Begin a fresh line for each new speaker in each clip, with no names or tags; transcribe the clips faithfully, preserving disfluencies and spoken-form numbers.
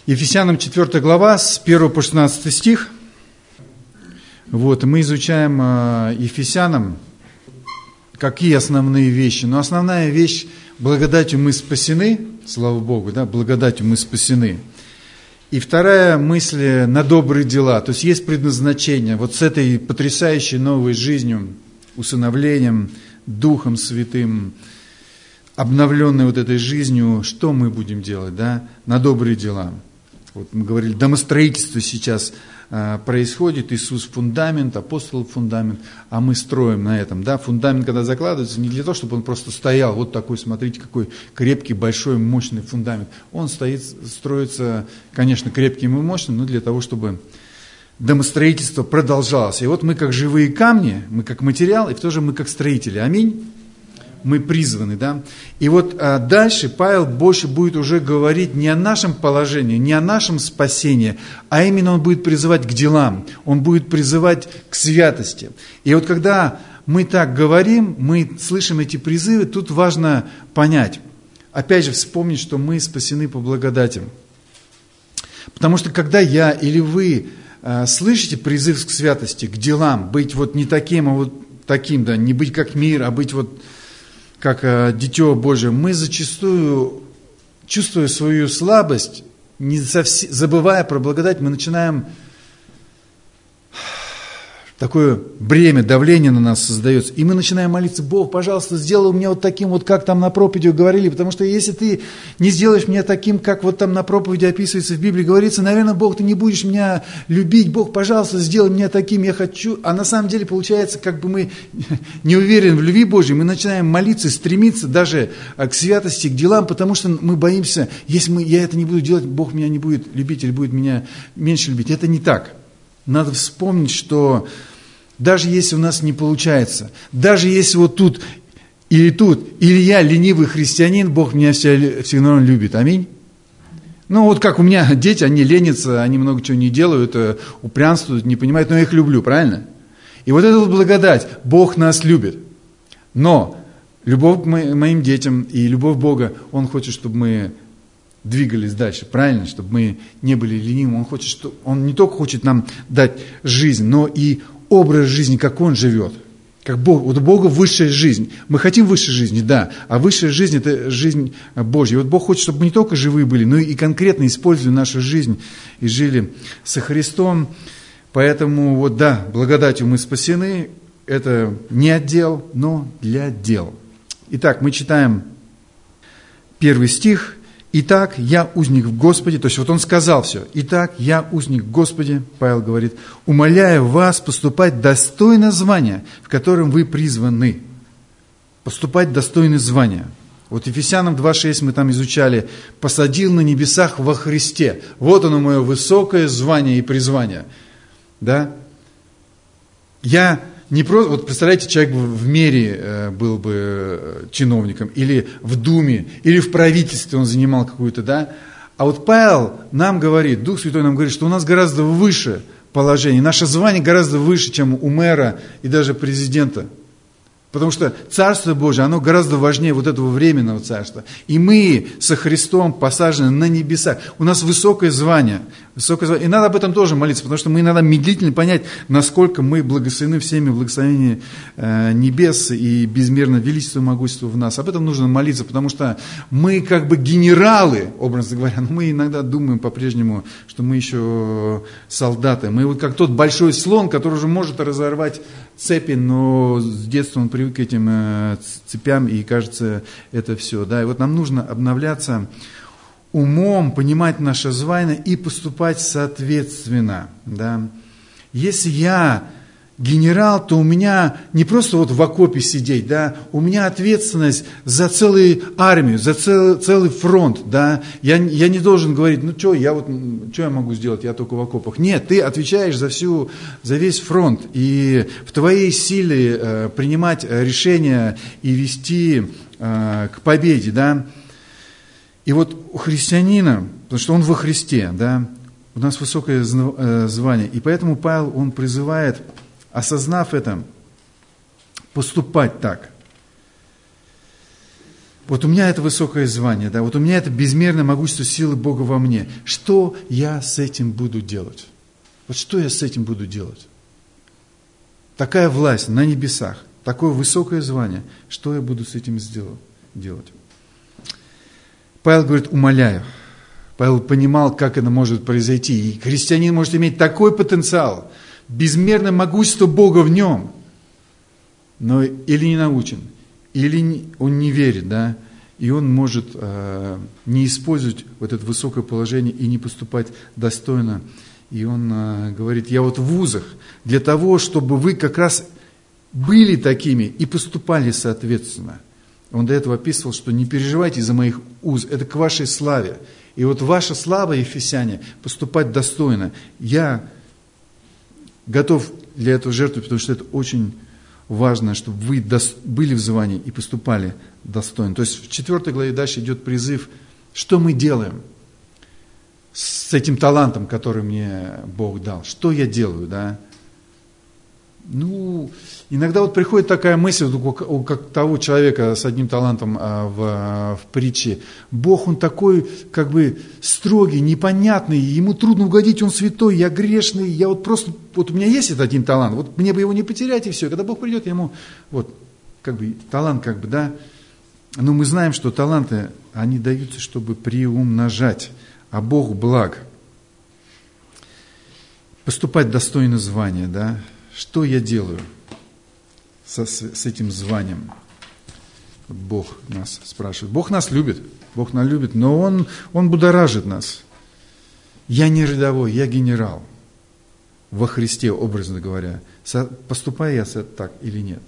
Ефесянам четвёртая глава, с первого по шестнадцатый стих. Вот, мы изучаем э, Ефесянам, какие основные вещи. Но основная вещь, благодатью мы спасены, слава Богу, да, благодатью мы спасены. И вторая мысль на добрые дела, то есть есть предназначение. Вот с этой потрясающей новой жизнью, усыновлением, Духом Святым, обновленной вот этой жизнью, что мы будем делать, да, на добрые дела. Вот мы говорили, домостроительство сейчас а, происходит, Иисус фундамент, апостол фундамент, а мы строим на этом, да, фундамент, когда закладывается, не для того, чтобы он просто стоял, вот такой, смотрите, какой крепкий, большой, мощный фундамент. Он стоит, строится, конечно, крепким и мощным, но для того, чтобы домостроительство продолжалось. И вот мы как живые камни, мы как материал, и в то же мы как строители. Аминь. Мы призваны, да. И вот а, дальше Павел больше будет уже говорить не о нашем положении, не о нашем спасении, а именно он будет призывать к делам, он будет призывать к святости. И вот когда мы так говорим, мы слышим эти призывы, тут важно понять, опять же вспомнить, что мы спасены по благодати. Потому что когда я или вы а, слышите призыв к святости, к делам, быть вот не таким, а вот таким, да, не быть как мир, а быть вот как э, дитё Божие, мы зачастую, чувствуя свою слабость, не совсем, забывая про благодать, мы начинаем такое бремя, давление на нас создается, и мы начинаем молиться: Бог, пожалуйста, сделай меня вот таким, вот как там на проповеди говорили, потому что если ты не сделаешь меня таким, как вот там на проповеди описывается в Библии, говорится, наверное, Бог, ты не будешь меня любить, Бог, пожалуйста, сделай меня таким, я хочу, а на самом деле получается, как бы мы не уверены в любви Божьей, мы начинаем молиться, стремиться даже к святости, к делам, потому что мы боимся, если мы, я это не буду делать, Бог меня не будет любить или будет меня меньше любить. Это не так. Надо вспомнить, что даже если у нас не получается, даже если вот тут или тут, или я ленивый христианин, Бог меня все, все равно любит. Аминь. Ну вот как у меня дети, они ленятся, они много чего не делают, упрямствуют, не понимают, но я их люблю, правильно? И вот это вот благодать, Бог нас любит. Но любовь к моим детям и любовь Бога, Он хочет, чтобы мы двигались дальше, правильно, чтобы мы не были ленивыми. Он хочет, что Он не только хочет нам дать жизнь, но и образ жизни, как Он живет. Как Бог, вот у Бога высшая жизнь. Мы хотим высшей жизни, да, а высшая жизнь – это жизнь Божья. И вот Бог хочет, чтобы мы не только живые были, но и конкретно использовали нашу жизнь и жили со Христом. Поэтому вот да, благодатью мы спасены. Это не от дел, но для дел. Итак, мы читаем первый стих. «Итак, я узник в Господе», то есть вот он сказал все. «Итак, я узник в Господе», Павел говорит, «умоляю вас поступать достойно звания, в котором вы призваны». Поступать достойно звания. Вот Ефесянам два шесть мы там изучали. «Посадил на небесах во Христе». Вот оно мое высокое звание и призвание. Да? Я... Не просто, вот представляете, человек в мэре был бы чиновником, или в Думе, или в правительстве он занимал какую-то, да. А вот Павел нам говорит, Дух Святой нам говорит, что у нас гораздо выше положение, наше звание гораздо выше, чем у мэра и даже президента. Потому что Царство Божие, оно гораздо важнее вот этого временного царства. И мы со Христом посажены на небесах. У нас высокое звание. Высокое звание. И надо об этом тоже молиться, потому что мы иногда медлительно понять, насколько мы благословены всеми благословениями э, небес и безмерно величество и могущество в нас. Об этом нужно молиться, потому что мы как бы генералы, образно говоря, но мы иногда думаем по-прежнему, что мы еще солдаты. Мы вот как тот большой слон, который уже может разорвать цепи, но с детства он привык к этим э, цепям, и кажется, это все. Да? И вот нам нужно обновляться умом, понимать наше звание и поступать соответственно. Да? Если я генерал, то у меня не просто вот в окопе сидеть, да, у меня ответственность за целую армию, за целый, целый фронт, да, я, я не должен говорить, ну что, я вот, что я могу сделать, я только в окопах. Нет, ты отвечаешь за всю, за весь фронт, и в твоей силе э, принимать решения и вести э, к победе, да. И вот у христианина, потому что он во Христе, да, у нас высокое звание, и поэтому Павел, он призывает, осознав это, поступать так. Вот у меня это высокое звание, да, вот у меня это безмерное могущество силы Бога во мне. Что я с этим буду делать? Вот что я с этим буду делать? Такая власть на небесах, такое высокое звание. Что я буду с этим сделать, делать? Павел говорит, умоляю. Павел понимал, как это может произойти. И христианин может иметь такой потенциал, безмерное могущество Бога в нем, но или не научен, или он не верит, да, и он может э, не использовать вот это высокое положение и не поступать достойно. И он э, говорит, я вот в вузах для того, чтобы вы как раз были такими и поступали соответственно. Он до этого описывал, что не переживайте из-за моих уз, это к вашей славе. И вот ваша слава, ефесяне, поступать достойно. Я готов для этого жертвовать, потому что это очень важно, чтобы вы были в звании и поступали достойно. То есть в четвертой главе дальше идет призыв, что мы делаем с этим талантом, который мне Бог дал. Что я делаю, да? Ну, иногда вот приходит такая мысль у как того человека с одним талантом в, в притче. Бог, Он такой, как бы, строгий, непонятный, ему трудно угодить, Он святой, я грешный, я вот просто, вот у меня есть этот один талант, вот мне бы его не потерять и все. Когда Бог придет, я ему, вот, как бы, талант, как бы, да. Но мы знаем, что таланты, они даются, чтобы приумножать, а Бог благ. Поступать достойно звания, да. Что я делаю со, с, с этим званием? Бог нас спрашивает. Бог нас любит, Бог нас любит, но Он, Он будоражит нас. Я не рядовой, я генерал во Христе, образно говоря. Со, поступаю я так или нет?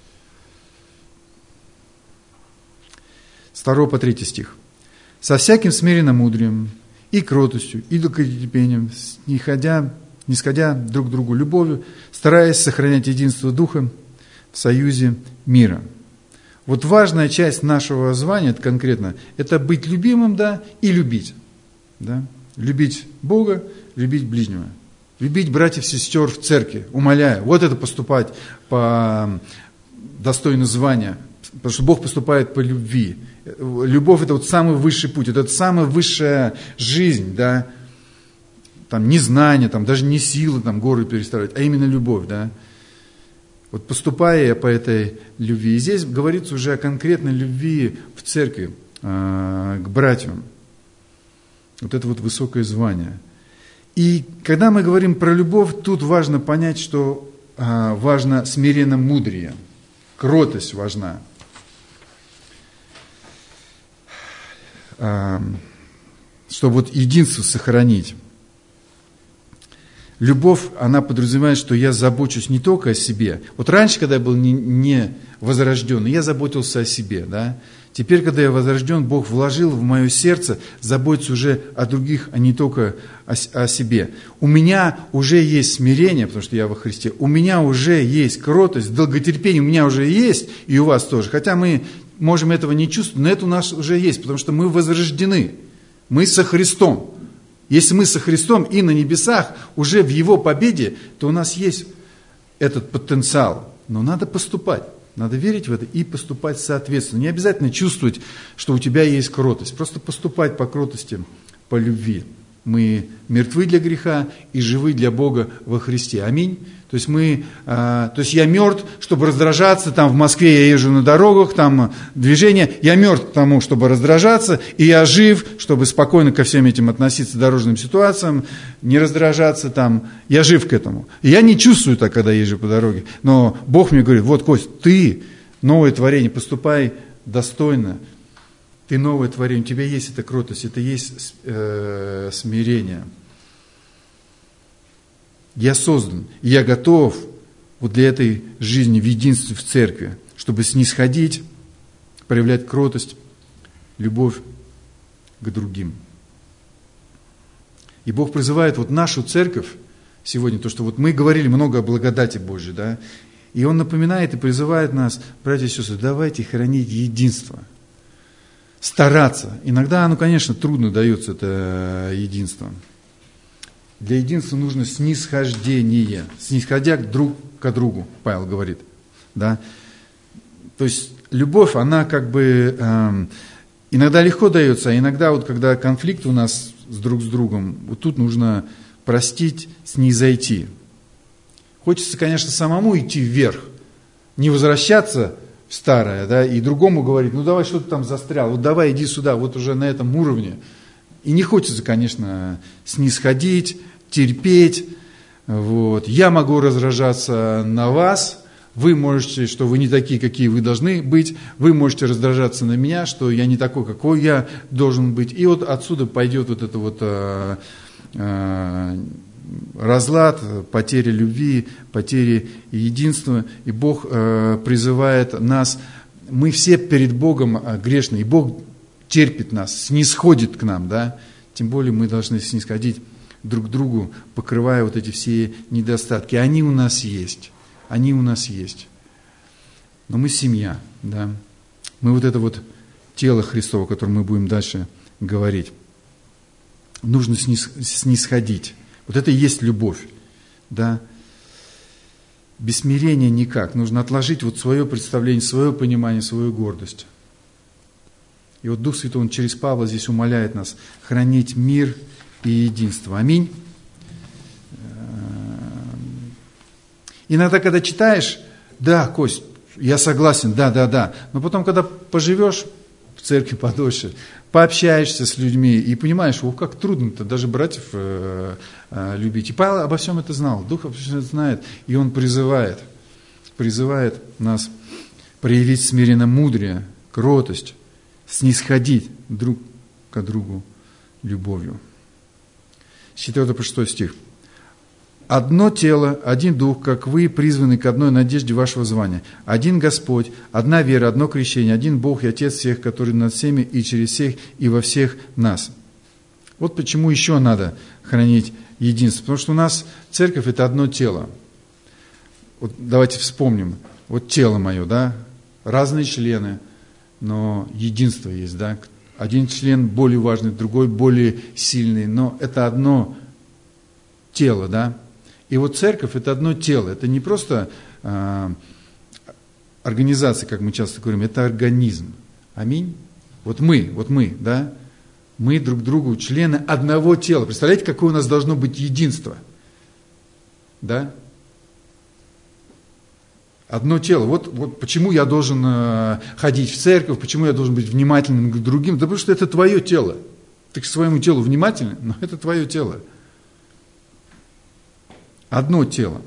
С второго по третий стих. «Со всяким смиренномудрием и кротостью, и долготерпением, не ходя... нисходя друг к другу любовью, стараясь сохранять единство Духа в союзе мира». Вот важная часть нашего звания, это конкретно, это быть любимым, да, и любить. Да? Любить Бога, любить ближнего. Любить братьев и сестер в церкви, умоляя. Вот это поступать по достойно звания, потому что Бог поступает по любви. Любовь – это вот самый высший путь, это самая высшая жизнь, да, там, не знание, там, даже не силы там, горы переставлять, а именно любовь, да. Вот поступая я по этой любви. И здесь говорится уже о конкретной любви в церкви э, к братьям. Вот это вот высокое звание. И когда мы говорим про любовь, тут важно понять, что э, важно смиренно-мудрие, кротость важна. Э, чтобы вот единство сохранить. Любовь, она подразумевает, что я забочусь не только о себе. Вот раньше, когда я был не, не возрожденный, я заботился о себе, да. Теперь, когда я возрожден, Бог вложил в мое сердце заботиться уже о других, а не только о, о себе. У меня уже есть смирение, потому что я во Христе. У меня уже есть кротость, долготерпение у меня уже есть, и у вас тоже. Хотя мы можем этого не чувствовать, но это у нас уже есть, потому что мы возрождены. Мы со Христом. Если мы со Христом и на небесах, уже в Его победе, то у нас есть этот потенциал. Но надо поступать, надо верить в это и поступать соответственно. Не обязательно чувствовать, что у тебя есть кротость. Просто поступать по кротости, по любви. Мы мертвы для греха и живы для Бога во Христе. Аминь. То есть, мы, а, то есть я мертв, чтобы раздражаться, там в Москве я езжу на дорогах, там движение, я мертв к тому, чтобы раздражаться, и я жив, чтобы спокойно ко всем этим относиться, дорожным ситуациям, не раздражаться там, я жив к этому. И я не чувствую так, когда езжу по дороге, но Бог мне говорит, вот, Кость, ты новое творение, поступай достойно, ты новое творение, у тебя есть эта кротость, это есть э, смирение. Я создан, и я готов вот для этой жизни в единстве в церкви, чтобы снисходить, проявлять кротость, любовь к другим. И Бог призывает вот нашу церковь сегодня, то, что вот мы говорили много о благодати Божьей, да, и Он напоминает и призывает нас, братья и сестры, давайте хранить единство, стараться. Иногда оно, конечно, трудно дается, это единство. Для единства нужно снисхождение, снисходя друг к другу, Павел говорит. Да? То есть любовь, она как бы э, иногда легко дается, а иногда вот когда конфликт у нас с друг с другом, вот тут нужно простить, снизойти. Хочется, конечно, самому идти вверх, не возвращаться в старое, да, и другому говорить, ну давай, что ты там застрял, вот давай иди сюда, вот уже на этом уровне. И не хочется, конечно, снисходить, терпеть. Вот. Я могу раздражаться на вас, вы можете, что вы не такие, какие вы должны быть, вы можете раздражаться на меня, что я не такой, какой я должен быть. И вот отсюда пойдет вот это вот э, э, разлад, потеря любви, потеря единства. И Бог э, призывает нас, мы все перед Богом грешны, и Бог терпит нас, снисходит к нам, да? Тем более мы должны снисходить друг к другу, покрывая вот эти все недостатки. Они у нас есть. Они у нас есть. Но мы семья, да. Мы вот это вот тело Христово, о котором мы будем дальше говорить. Нужно снисходить. Вот это и есть любовь, да. Без смирения никак. Нужно отложить вот свое представление, свое понимание, свою гордость. И вот Дух Святой, Он через Павла здесь умоляет нас хранить мир и единство. Аминь. Иногда, когда читаешь, да, Кость, я согласен, да, да, да. Но потом, когда поживешь в церкви подольше, пообщаешься с людьми и понимаешь, о, как трудно-то даже братьев э, э, любить. И Павел обо всем это знал, Дух обо всем это знает, и он призывает, призывает нас проявить смиренно мудрее, кротость, снисходить друг к другу любовью. С четвёртого по шестой стих. «Одно тело, один дух, как вы, призваны к одной надежде вашего звания. Один Господь, одна вера, одно крещение, один Бог и Отец всех, который над всеми и через всех и во всех нас». Вот почему еще надо хранить единство. Потому что у нас церковь – это одно тело. Вот давайте вспомним. Вот тело мое, да, разные члены, но единство есть, да. Один член более важный, другой более сильный, но это одно тело, да. И вот церковь – это одно тело, это не просто э, организация, как мы часто говорим, это организм. Аминь. Вот мы, вот мы, да, мы друг другу члены одного тела. Представляете, какое у нас должно быть единство? Да? Одно тело. Вот, вот почему я должен э, ходить в церковь, почему я должен быть внимательным к другим. Да потому что это твое тело. Ты к своему телу внимательный, но это твое тело. Одно тело.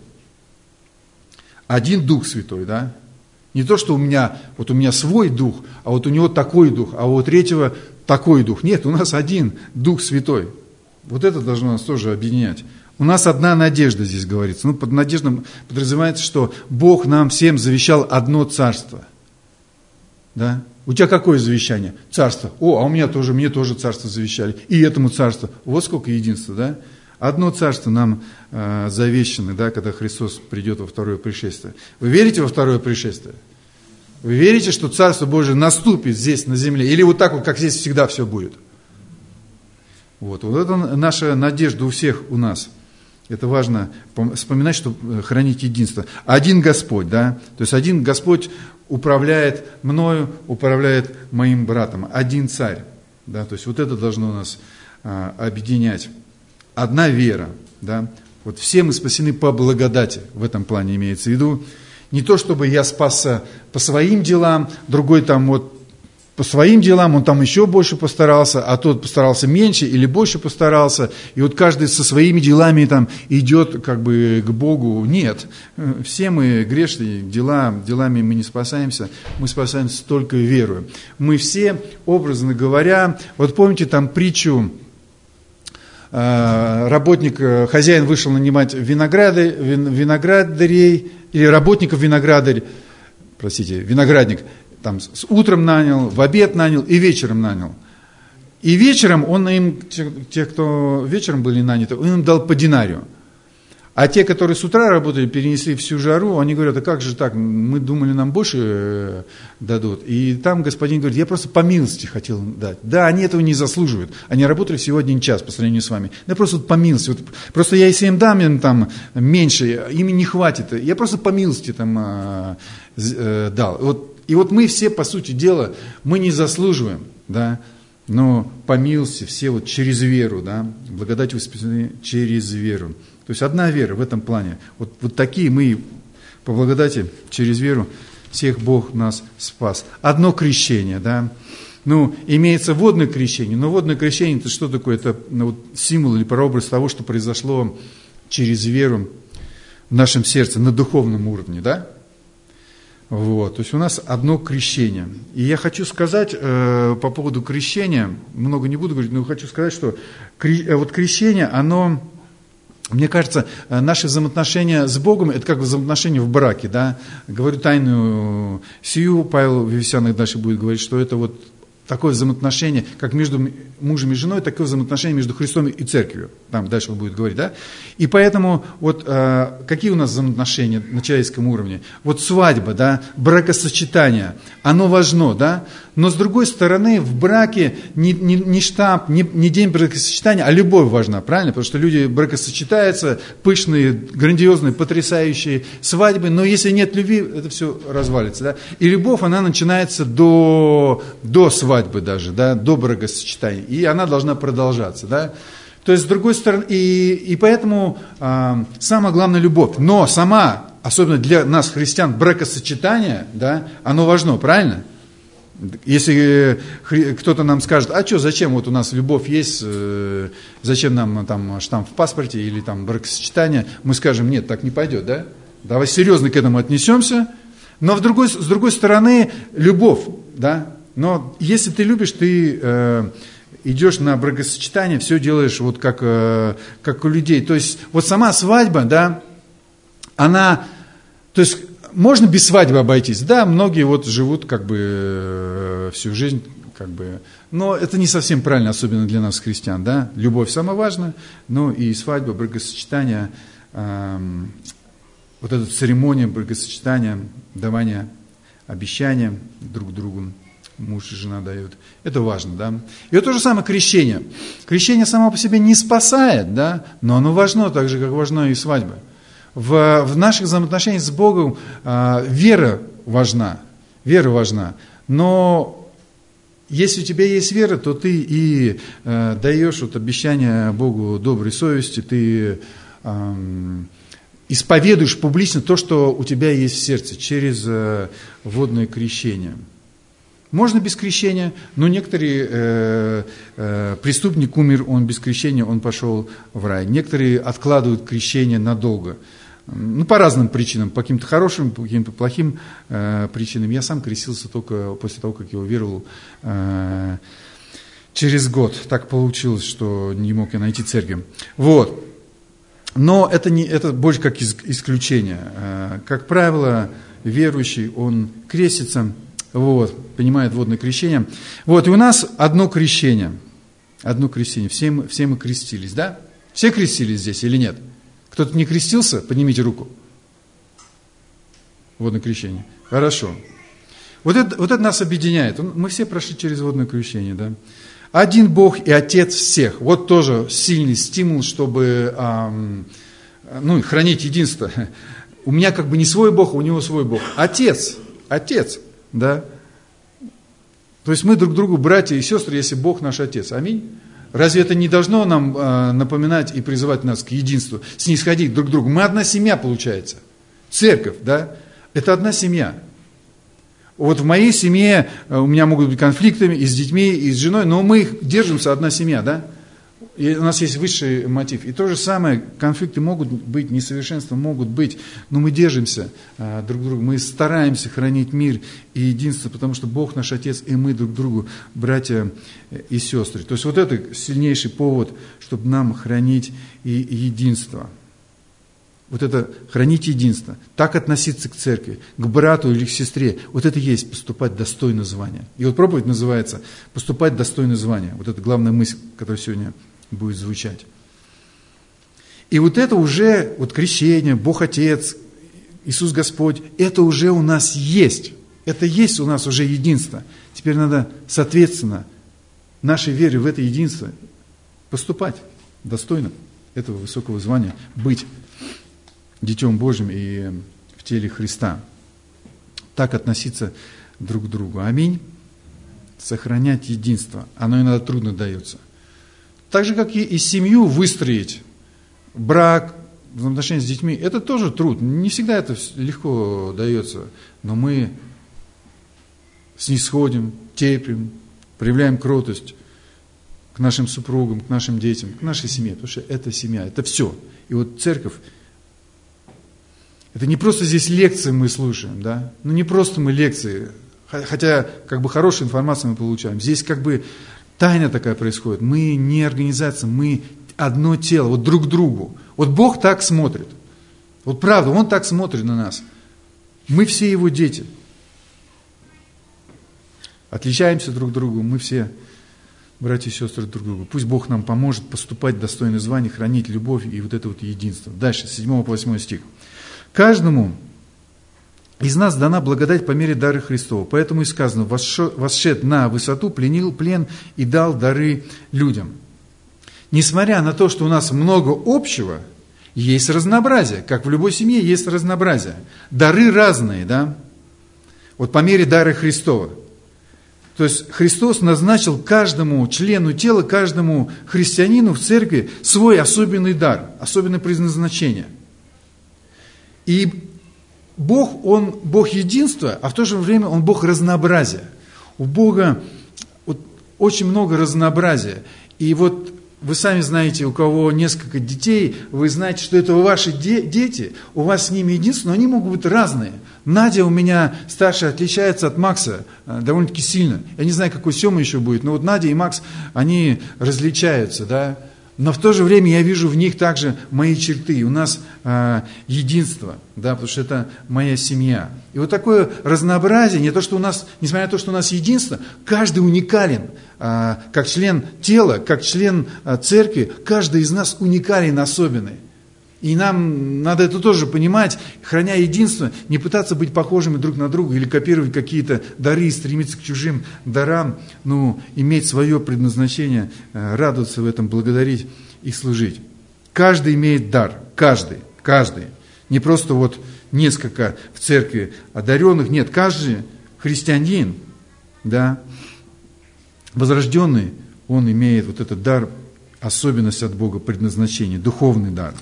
Один Дух Святой, да? Не то, что у меня, вот у меня свой Дух, а вот у него такой Дух, а у третьего такой Дух. Нет, у нас один Дух Святой. Вот это должно нас тоже объединять. У нас одна надежда здесь говорится. Ну, под надеждой подразумевается, что Бог нам всем завещал одно царство. Да? У тебя какое завещание? Царство. О, а у меня тоже, мне тоже царство завещали. И этому царству. Вот сколько единства, да? Одно царство нам э, завещано, да, когда Христос придет во второе пришествие. Вы верите во второе пришествие? Вы верите, что Царство Божие наступит здесь, на земле? Или вот так вот, как здесь всегда все будет? Вот, вот это наша надежда у всех у нас. Это важно вспоминать, что хранить единство. Один Господь, да, то есть один Господь управляет мною, управляет моим братом. Один Царь, да, то есть вот это должно нас а, объединять. Одна вера, да, вот все мы спасены по благодати, в этом плане имеется в виду. Не то, чтобы я спасся по своим делам, другой там вот по своим делам, он там еще больше постарался, а тот постарался меньше или больше постарался, и вот каждый со своими делами там идет как бы к Богу. Нет, все мы грешные, дела, делами мы не спасаемся, мы спасаемся только верою. Мы все, образно говоря, вот помните там притчу, работник, хозяин вышел нанимать винограды, виноградарей, или работников виноградарь, простите, виноградник, там с утром нанял, в обед нанял и вечером нанял. И вечером он им, те, кто вечером были наняты, он им дал по динарию. А те, которые с утра работали, перенесли всю жару, они говорят, а как же так, мы думали, нам больше дадут. И там господин говорит, я просто по милости хотел дать. Да, они этого не заслуживают. Они работали всего один час по сравнению с вами. Я просто вот по милости. Вот, просто я если им дам им там меньше, им не хватит. Я просто по милости там э, э, дал. Вот И вот мы все, по сути дела, мы не заслуживаем, да, но по милости все вот через веру, да, благодать воспитаны через веру. То есть одна вера в этом плане. Вот, вот такие мы по благодати через веру всех Бог нас спас. Одно крещение, да. Ну, имеется водное крещение, но водное крещение это что такое? Это ну, вот, символ или прообраз того, что произошло через веру в нашем сердце на духовном уровне, да? Вот, то есть у нас одно крещение. И я хочу сказать э, по поводу крещения, много не буду говорить, но хочу сказать, что кре, э, вот крещение, оно, мне кажется, э, наши взаимоотношения с Богом, это как взаимоотношения в браке, да. Говорю тайную сию, Павел в Ефесянах дальше будет говорить, что это вот такое взаимоотношение, как между мужем и женой, такое взаимоотношение между Христом и церковью. Там дальше он будет говорить, да? И поэтому, вот э, какие у нас взаимоотношения на человеческом уровне? Вот свадьба, да, бракосочетание, оно важно, да? Но с другой стороны, в браке не, не, не штамп, не, не день бракосочетания, а любовь важна, правильно? Потому что люди бракосочетаются, пышные, грандиозные, потрясающие свадьбы, но если нет любви, это все развалится, да? И любовь, она начинается до, до свадьбы даже, да, до бракосочетания, и она должна продолжаться, да? То есть, с другой стороны, и, и поэтому э, самое главное любовь, но сама, особенно для нас, христиан, бракосочетание, да, оно важно, правильно? Если кто-то нам скажет, а что, зачем, вот у нас любовь есть, э, зачем нам там штамп в паспорте или там бракосочетание, мы скажем, нет, так не пойдет, да? Давай серьезно к этому отнесемся, но в другой, с другой стороны, любовь, да, но если ты любишь, ты э, идешь на бракосочетание, все делаешь вот как, э, как у людей, то есть вот сама свадьба, да, она, то есть можно без свадьбы обойтись, да, многие вот живут как бы э, всю жизнь, как бы, но это не совсем правильно, особенно для нас, христиан, да, любовь самое важное, но и свадьба, бракосочетание, э, вот эта церемония бракосочетания, давания обещания друг другу, муж и жена дают, это важно, да. И вот то же самое крещение. Крещение само по себе не спасает, да, но оно важно, так же, как важна и свадьба. В, в наших взаимоотношениях с Богом э, вера важна, вера важна, но если у тебя есть вера, то ты и э, даешь вот обещание Богу доброй совести, ты э, исповедуешь публично то, что у тебя есть в сердце, через э, водное крещение. Можно без крещения, но некоторые, э, э, преступник умер, он без крещения, он пошел в рай. Некоторые откладывают крещение надолго. Ну, по разным причинам, по каким-то хорошим, по каким-то плохим э, причинам. Я сам крестился только после того, как я уверовал э, через год. Так получилось, что не мог я найти церковь. Вот. Но это, не, это больше как исключение. Э, как правило, верующий, он крестится, вот, понимает водное крещение. Вот, и у нас одно крещение. Одно крещение. Все мы, все мы крестились, да? Все крестились здесь или нет? Кто-то не крестился? Поднимите руку. Водное крещение. Хорошо. Вот это, вот это нас объединяет. Мы все прошли через водное крещение, да? Один Бог и Отец всех. Вот тоже сильный стимул, чтобы эм, ну, хранить единство. У меня как бы не свой Бог, а у него свой Бог. Отец. Отец. Да? То есть мы друг другу братья и сестры, если Бог наш Отец. Аминь. Разве это не должно нам э, напоминать и призывать нас к единству, снисходить друг к другу? Мы одна семья, получается. Церковь, да? Это одна семья. Вот в моей семье э, у меня могут быть конфликты и с детьми, и с женой, но мы держимся, одна семья, да? И у нас есть высший мотив. И то же самое, конфликты могут быть, несовершенства могут быть, но мы держимся а, друг друга, мы стараемся хранить мир и единство, потому что Бог наш Отец, и мы друг другу братья и сестры. То есть вот это сильнейший повод, чтобы нам хранить и единство. Вот это хранить единство, так относиться к церкви, к брату или к сестре, вот это и есть поступать достойно звания. И вот проповедь называется «Поступать достойно звания». Вот это главная мысль, которая сегодня будет звучать. И вот это уже, вот крещение, Бог Отец, Иисус Господь, это уже у нас есть. Это есть у нас уже единство. Теперь надо, соответственно, нашей вере в это единство поступать достойно этого высокого звания, быть Детем Божьим и в теле Христа. Так относиться друг другу. Аминь. Сохранять единство. Оно иногда трудно дается. Так же, как и, и семью выстроить, брак, взаимоотношения с детьми, это тоже труд. Не всегда это легко дается, но мы снисходим, терпим, проявляем кротость к нашим супругам, к нашим детям, к нашей семье, потому что это семья, это все. И вот церковь, это не просто здесь лекции мы слушаем, да, ну не просто мы лекции, хотя как бы хорошую информацию мы получаем, здесь как бы тайна такая происходит, мы не организация, мы одно тело, вот друг к другу. Вот Бог так смотрит, вот правда, Он так смотрит на нас, мы все Его дети. Отличаемся друг другу, мы все братья и сестры друг другу. Пусть Бог нам поможет поступать достойно звания, хранить любовь и вот это вот единство. Дальше, с седьмого по восьмой стих. Каждому из нас дана благодать по мере дара Христова. Поэтому и сказано, восшед на высоту, пленил плен и дал дары людям. Несмотря на то, что у нас много общего, есть разнообразие. Как в любой семье есть разнообразие. Дары разные, да? Вот по мере дара Христова. То есть Христос назначил каждому члену тела, каждому христианину в церкви свой особенный дар, особенное предназначение. И Бог, Он Бог единства, а в то же время Он Бог разнообразия. У Бога вот очень много разнообразия. И вот вы сами знаете, у кого несколько детей, вы знаете, что это ваши де- дети, у вас с ними единство, но они могут быть разные. Надя у меня старшая отличается от Макса э, довольно-таки сильно. Я не знаю, какой Сема еще будет, но вот Надя и Макс, они различаются, да. Но в то же время я вижу в них также мои черты. У нас э, единство, да, потому что это моя семья. И вот такое разнообразие, не то, что у нас, несмотря на то, что у нас единство, каждый уникален. Э, как член тела, как член э, церкви, каждый из нас уникален, особенный. И нам надо это тоже понимать, храня единство, не пытаться быть похожими друг на друга или копировать какие-то дары, стремиться к чужим дарам, но иметь свое предназначение, радоваться в этом, благодарить и служить. Каждый имеет дар, каждый, каждый. Не просто вот несколько в церкви одаренных, нет, каждый христианин, да, возрожденный, он имеет вот этот дар, особенность от Бога, предназначение, духовный дар.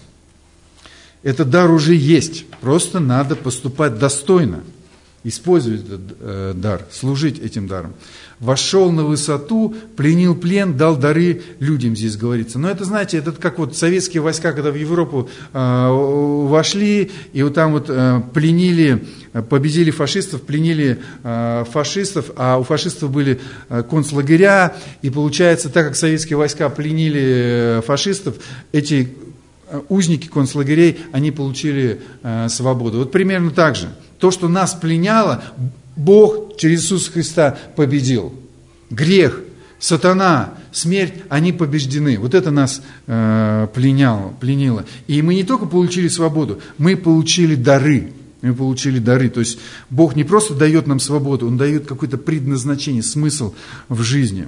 Этот дар уже есть, просто надо поступать достойно, использовать этот э, дар, служить этим даром. Вошел на высоту, пленил плен, дал дары людям, здесь говорится. Но это, знаете, это как вот советские войска, когда в Европу э, вошли, и вот там вот э, пленили, победили фашистов, пленили э, фашистов, а у фашистов были э, концлагеря, и получается, так как советские войска пленили фашистов, эти узники концлагерей, они получили э, свободу. Вот примерно так же. То, что нас пленяло, Бог через Иисуса Христа победил. Грех, сатана, смерть, они побеждены. Вот это нас э, пленяло, пленило. И мы не только получили свободу, мы получили дары. Мы получили дары. То есть Бог не просто дает нам свободу, Он дает какое-то предназначение, смысл в жизни.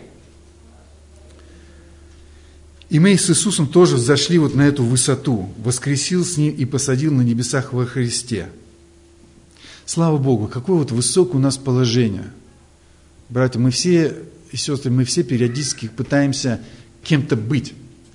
И мы с Иисусом тоже зашли вот на эту высоту, воскресил с Ним и посадил на небесах во Христе. Слава Богу, какое вот высокое у нас положение. Братья, мы все и сестры, мы все периодически пытаемся кем-то быть.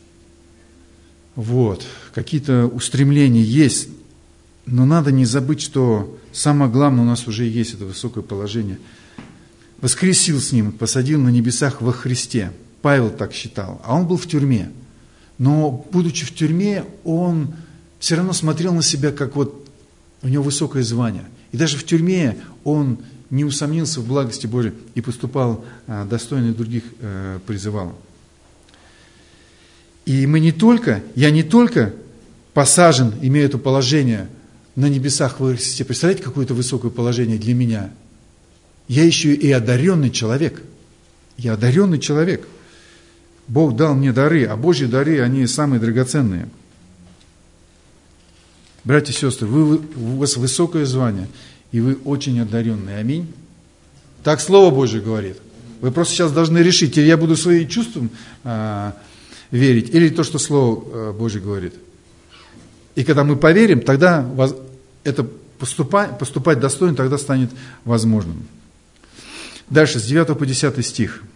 Вот, какие-то устремления есть, но надо не забыть, что самое главное у нас уже есть это высокое положение. Воскресил с Ним, посадил на небесах во Христе. Павел так считал, а он был в тюрьме. Но, будучи в тюрьме, он все равно смотрел на себя, как вот у него высокое звание. И даже в тюрьме он не усомнился в благости Божией и поступал а, достойно других а, призывал. И мы не только, я не только посажен, имею это положение на небесах во Христе. Представляете, какое-то высокое положение для меня? Я еще и одаренный человек. Я одаренный человек. Бог дал мне дары, а Божьи дары, они самые драгоценные. Братья и сестры, вы, у вас высокое звание, и вы очень одаренные. Аминь. Так Слово Божье говорит. Вы просто сейчас должны решить, или я буду своим чувствам а, верить, или то, что Слово а, Божье говорит. И когда мы поверим, тогда воз, это поступать, поступать достойно, тогда станет возможным. Дальше, с девятого по десятый стих.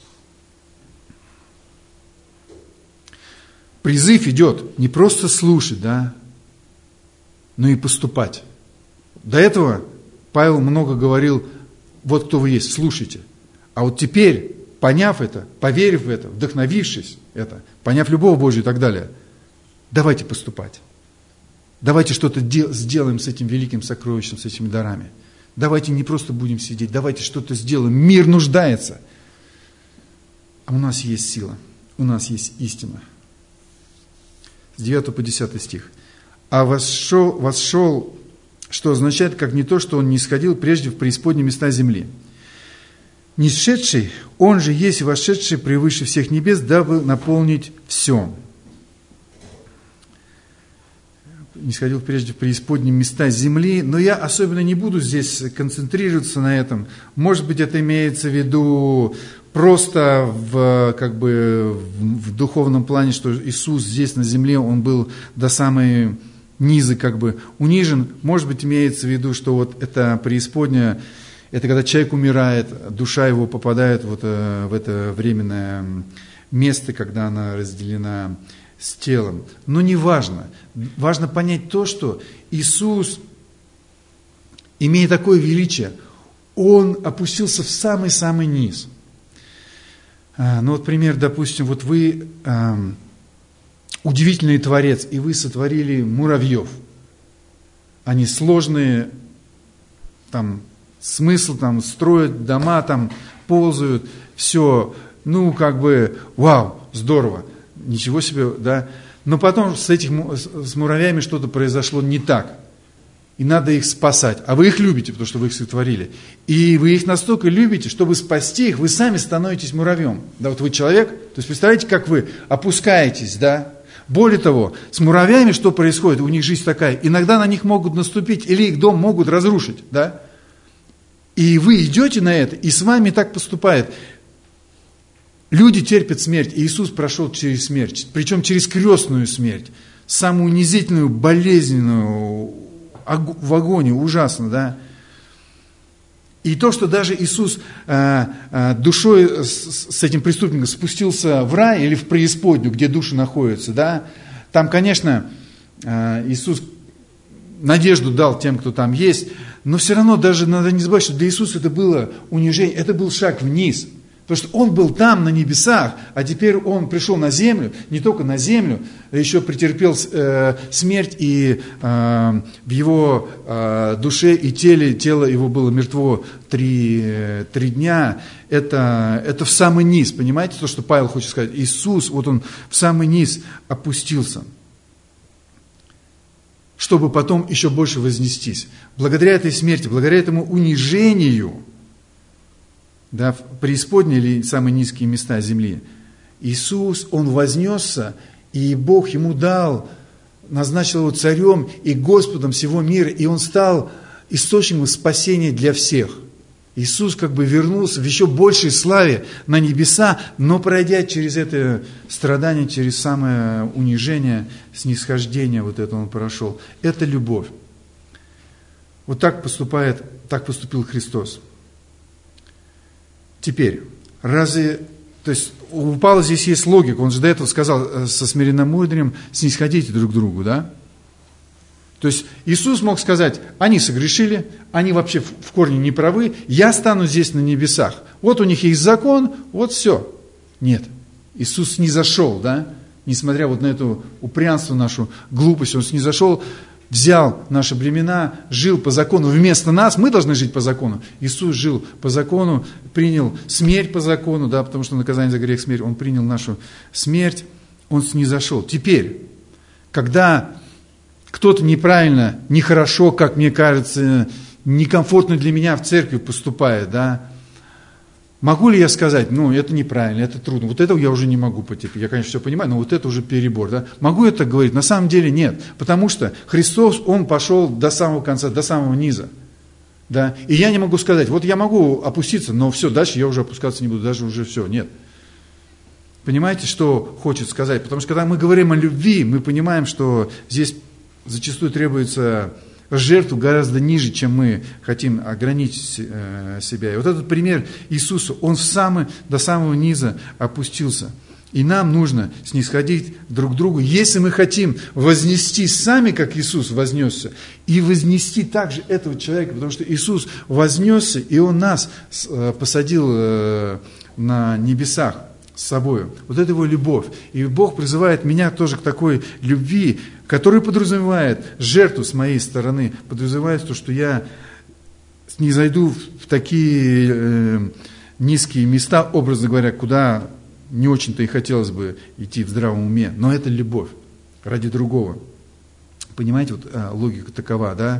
Призыв идет не просто слушать, да, но и поступать. До этого Павел много говорил, вот кто вы есть, слушайте. А вот теперь, поняв это, поверив в это, вдохновившись это, поняв любовь Божью и так далее, давайте поступать. Давайте что-то дел- сделаем с этим великим сокровищем, с этими дарами. Давайте не просто будем сидеть, давайте что-то сделаем. Мир нуждается. А у нас есть сила, у нас есть истина. С девятого по десятый стих. А восшел, восшел, что означает, как не то, что он не сходил прежде в преисподние места земли. Не сшедший, он же есть вошедший превыше всех небес, дабы наполнить все. Не сходил прежде в преисподние места земли, но я особенно не буду здесь концентрироваться на этом. Может быть, это имеется в виду просто в, как бы, в, в духовном плане, что Иисус здесь на земле, Он был до самой низы как бы унижен. Может быть, имеется в виду, что вот это преисподняя, это когда человек умирает, душа его попадает вот в это временное место, когда она разделена с телом. Но не важно. Важно понять то, что Иисус, имея такое величие, Он опустился в самый-самый низ. Ну вот пример, допустим, вот вы э, удивительный творец, и вы сотворили муравьев. Они сложные, там смысл, там строят дома, там ползают, все, ну как бы, вау, здорово. Ничего себе, да. Но потом с, этих, с муравьями что-то произошло не так. И надо их спасать. А вы их любите, потому что вы их сотворили. И вы их настолько любите, чтобы спасти их, вы сами становитесь муравьем. Да, вот вы человек, то есть представляете, как вы опускаетесь, да. Более того, с муравьями что происходит? У них жизнь такая. Иногда на них могут наступить, или их дом могут разрушить, да. И вы идете на это, и с вами так поступает. Люди терпят смерть, и Иисус прошел через смерть, причем через крестную смерть, самую унизительную, болезненную, в агонию, ужасно, да. И то, что даже Иисус э, э, душой с, с этим преступником спустился в рай или в преисподнюю, где души находятся, да, там, конечно, э, Иисус надежду дал тем, кто там есть, но все равно даже надо не забывать, что для Иисуса это было унижение, это был шаг вниз. Потому что Он был там, на небесах, а теперь Он пришел на землю, не только на землю, а еще претерпел э, смерть, и э, в Его э, душе и теле, тело Его было мертво три, э, три дня. Это, это в самый низ, понимаете, то, что Павел хочет сказать? Иисус, вот Он в самый низ опустился, чтобы потом еще больше вознестись. Благодаря этой смерти, благодаря этому унижению, да, в преисподней или самые низкие места земли, Иисус, Он вознесся, и Бог Ему дал, назначил Его царем и Господом всего мира, и Он стал источником спасения для всех. Иисус как бы вернулся в еще большей славе на небеса, но пройдя через это страдание, через самое унижение, снисхождение, вот это Он прошел. Это любовь. Вот так поступает, так поступил Христос. Теперь, разве, то есть у Павла здесь есть логика, он же до этого сказал со смиренномудрым, снисходите друг к другу, да? То есть Иисус мог сказать, они согрешили, они вообще в корне не правы, я стану здесь на небесах. Вот у них есть закон, вот все. Нет, Иисус снизошел, да? Несмотря вот на это упрямство, нашу глупость, Он снизошел, взял наши бремена, жил по закону вместо нас, мы должны жить по закону. Иисус жил по закону, принял смерть по закону, да, потому что наказание за грех смерть, Он принял нашу смерть, Он снизошел. Теперь, когда кто-то неправильно, нехорошо, как мне кажется, некомфортно для меня в церкви поступает, да, могу ли я сказать, ну, это неправильно, это трудно, вот этого я уже не могу потерпеть, я, конечно, все понимаю, но вот это уже перебор, да? Могу я так говорить? На самом деле нет, потому что Христос, Он пошел до самого конца, до самого низа, да, и я не могу сказать, вот я могу опуститься, но все, дальше я уже опускаться не буду, даже уже все, нет. Понимаете, что хочет сказать? Потому что когда мы говорим о любви, мы понимаем, что здесь зачастую требуется жертву гораздо ниже, чем мы хотим ограничить себя. И вот этот пример Иисуса, Он в самый, до самого низа опустился. И нам нужно снисходить друг к другу, если мы хотим вознестись сами, как Иисус вознесся, и вознести также этого человека, потому что Иисус вознесся, и Он нас посадил на небесах с собой. Вот это Его любовь. И Бог призывает меня тоже к такой любви, которая подразумевает жертву с моей стороны, подразумевает то, что я не зайду в такие э, низкие места, образно говоря, куда не очень-то и хотелось бы идти в здравом уме, но это любовь ради другого. Понимаете, вот а, логика такова, да?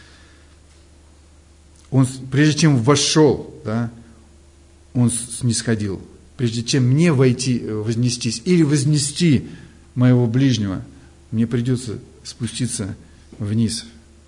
Он, прежде чем вошел, да, Он снисходил. Прежде чем мне войти, вознестись или вознести моего ближнего, мне придется спуститься вниз,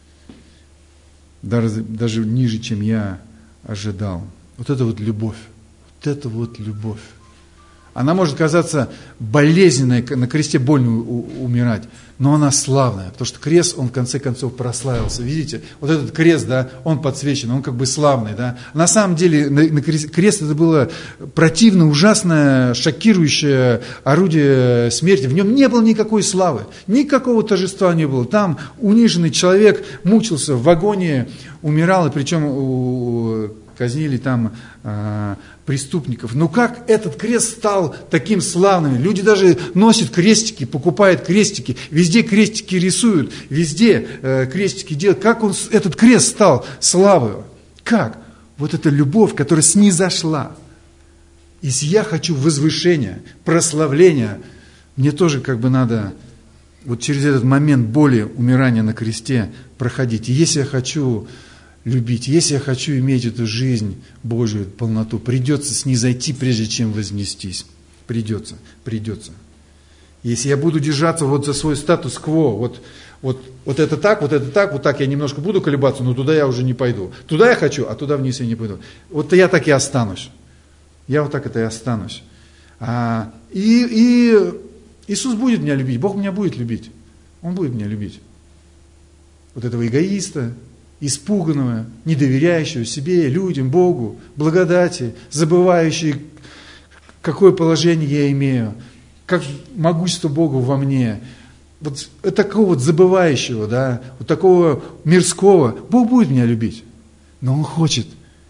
даже, даже ниже, чем я ожидал. Вот это вот любовь. Вот это вот любовь. Она может казаться болезненной, на кресте больно умирать, но она славная, потому что крест, он в конце концов прославился. Видите, вот этот крест, да, он подсвечен, он как бы славный, да. На самом деле на, на крест, крест это было противно, ужасное, шокирующее орудие смерти. В нем не было никакой славы, никакого торжества не было. Там униженный человек мучился в агонии, умирал, и причем у, казнили там э, преступников. Но как этот крест стал таким славным? Люди даже носят крестики, покупают крестики, везде крестики рисуют, везде э, крестики делают. Как он, этот крест стал славой? Как? Вот эта любовь, которая снизошла. Если я хочу возвышения, прославления, мне тоже как бы надо вот через этот момент боли, умирания на кресте проходить. И если я хочу любить, если я хочу иметь эту жизнь Божию, полноту, придется снизойти, прежде чем вознестись. Придется, придется. Если я буду держаться вот за свой статус-кво, вот, вот, вот это так, вот это так, вот так я немножко буду колебаться, но туда я уже не пойду. Туда я хочу, а туда вниз я не пойду. Вот я так и останусь. Я вот так это и останусь. А, и, и Иисус будет меня любить, Бог меня будет любить. Он будет меня любить. Вот этого эгоиста, испуганного, недоверяющего себе, людям, Богу, благодати, забывающий, какое положение я имею, как могущество Бога во мне. Вот такого вот забывающего, да, вот такого мирского. Бог будет меня любить, но Он хочет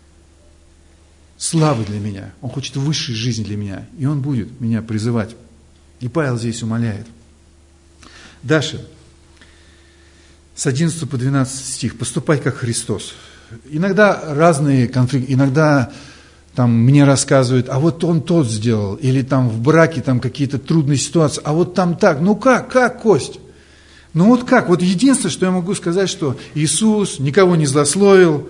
славы для меня, Он хочет высшей жизни для меня, и Он будет меня призывать. И Павел здесь умоляет. Дальше. С одиннадцатого по двенадцатый стих. «Поступай, как Христос». Иногда разные конфликты, иногда там мне рассказывают, а вот он тот сделал, или там в браке там какие-то трудные ситуации, а вот там так. Ну как, как, Кость? Ну вот как? Вот единственное, что я могу сказать, что Иисус никого не злословил,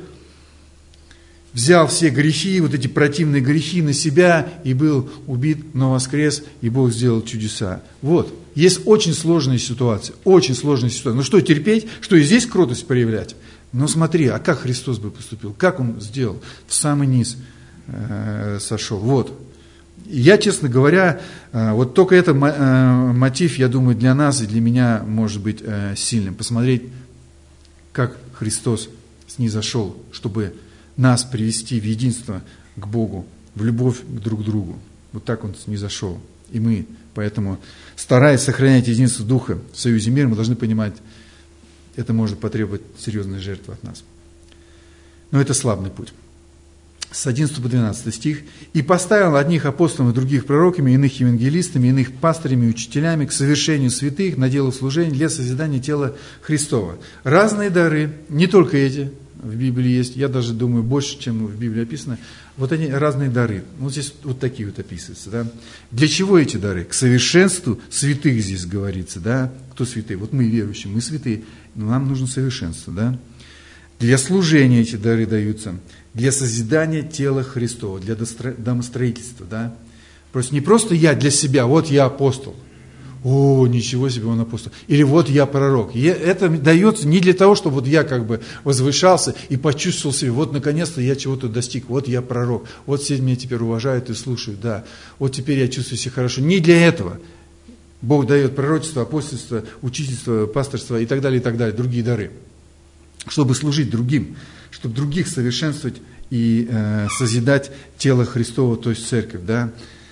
взял все грехи, вот эти противные грехи на себя и был убит, но воскрес, и Бог сделал чудеса. Вот. Есть очень сложные ситуации, очень сложные ситуации. Ну что, терпеть? Что, и здесь кротость проявлять? Ну смотри, а как Христос бы поступил? Как Он сделал? В самый низ э, сошел. Вот. И я, честно говоря, э, вот только этот э, мотив, я думаю, для нас и для меня может быть э, сильным. Посмотреть, как Христос снизошел, чтобы нас привести в единство к Богу, в любовь друг к другу. Вот так Он снизошел. И мы, поэтому, стараясь сохранять единство Духа в союзе мира, мы должны понимать, это может потребовать серьезной жертвы от нас. Но это слабый путь. С одиннадцатого по двенадцатый стих. «И поставил одних апостолами, других пророками, иных евангелистами, иных пастырями и учителями к совершению святых на дело служения для созидания тела Христова». Разные дары, не только эти, в Библии есть, я даже думаю, больше, чем в Библии описано, вот они, разные дары. Вот здесь вот такие вот описываются, да. Для чего эти дары? К совершенству святых здесь говорится, да. Кто святые? Вот мы верующие, мы святые, но нам нужно совершенство, да. Для служения эти дары даются, для созидания тела Христова, для домостроительства, да. Просто не просто я для себя, вот я апостол. О, ничего себе, он апостол. Или вот я пророк. И это дается не для того, чтобы вот я как бы возвышался и почувствовал себя, вот наконец-то я чего-то достиг, вот я пророк, вот все меня теперь уважают и слушают, да, вот теперь я чувствую себя хорошо. Не для этого. Бог дает пророчество, апостольство, учительство, пасторство и так далее, и так далее, другие дары. чтобы служить другим, чтобы других совершенствовать и э, созидать тело Христово, то есть церковь, да.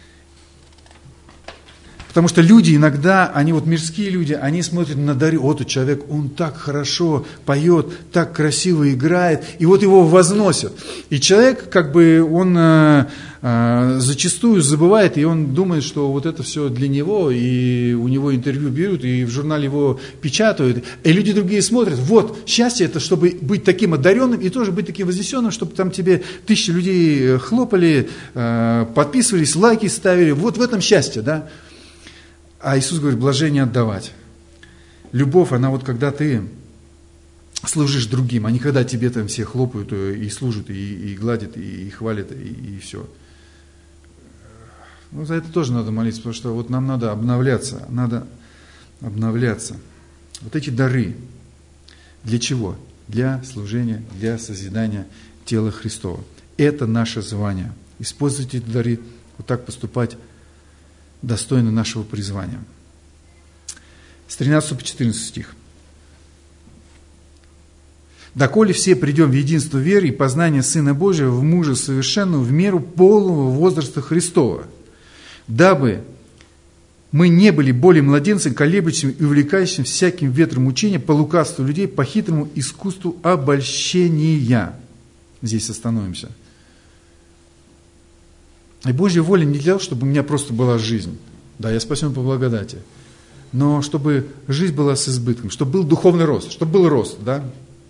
Потому что люди иногда, они вот мирские люди, они смотрят на дары, вот этот человек, он так хорошо поет, так красиво играет, и вот его возносят. И человек, как бы, он э, э, зачастую забывает, и он думает, что вот это все для него, и у него интервью берут, и в журнале его печатают, и люди другие смотрят, вот, счастье это, чтобы быть таким одаренным, и тоже быть таким вознесенным, чтобы там тебе тысячи людей хлопали, э, подписывались, лайки ставили, вот в этом счастье, да. А Иисус говорит, блажение отдавать. Любовь, она вот когда ты служишь другим, а не когда тебе там все хлопают и служат, и, и гладят, и, и хвалят, и, и все. Ну, за это тоже надо молиться, потому что вот нам надо обновляться, надо обновляться. Вот эти дары, для чего? Для служения, для созидания тела Христова. Это наше звание. Используйте эти дары, вот так поступать достойны нашего призвания. С тринадцатого по четырнадцатый стих. «Доколе все придем в единство веры и познания Сына Божия, в мужа совершенного, в меру полного возраста Христова, дабы мы не были более младенцами, колеблющими и увлекающими всяким ветром учения по лукавству людей, по хитрому искусству обольщения». Здесь остановимся. И Божья воля не для того, чтобы у меня просто была жизнь. Да, я спасен по благодати. Но чтобы жизнь была с избытком, чтобы был духовный рост, чтобы был рост, да.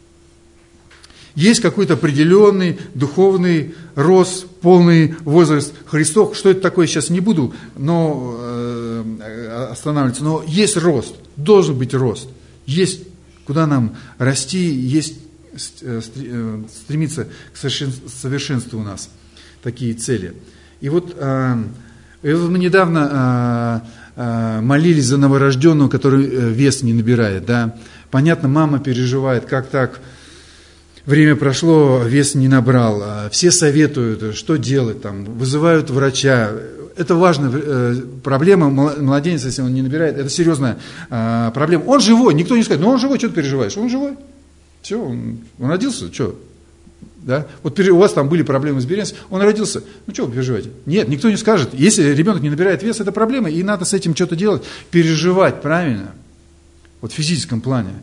Есть какой-то определенный духовный рост, полный возраст Христов. Что это такое, сейчас не буду но, э, останавливаться. Но есть рост, должен быть рост. Есть куда нам расти, есть стремиться к совершенству у нас. Такие цели. И вот, э, и вот мы недавно э, э, молились за новорожденного, который вес не набирает. Да? Понятно, мама переживает, как так, время прошло, вес не набрал. Все советуют, что делать, там, вызывают врача. Это важная э, проблема, младенец, если он не набирает, это серьезная э, проблема. Он живой, никто не скажет, ну он живой, что ты переживаешь? Он живой, все, он, он родился, что? Да? Вот у вас там были проблемы с беременностью, он родился, ну что вы переживаете? Нет, никто не скажет. Если ребенок не набирает вес, это проблема, и надо с этим что-то делать, переживать, правильно? Вот в физическом плане.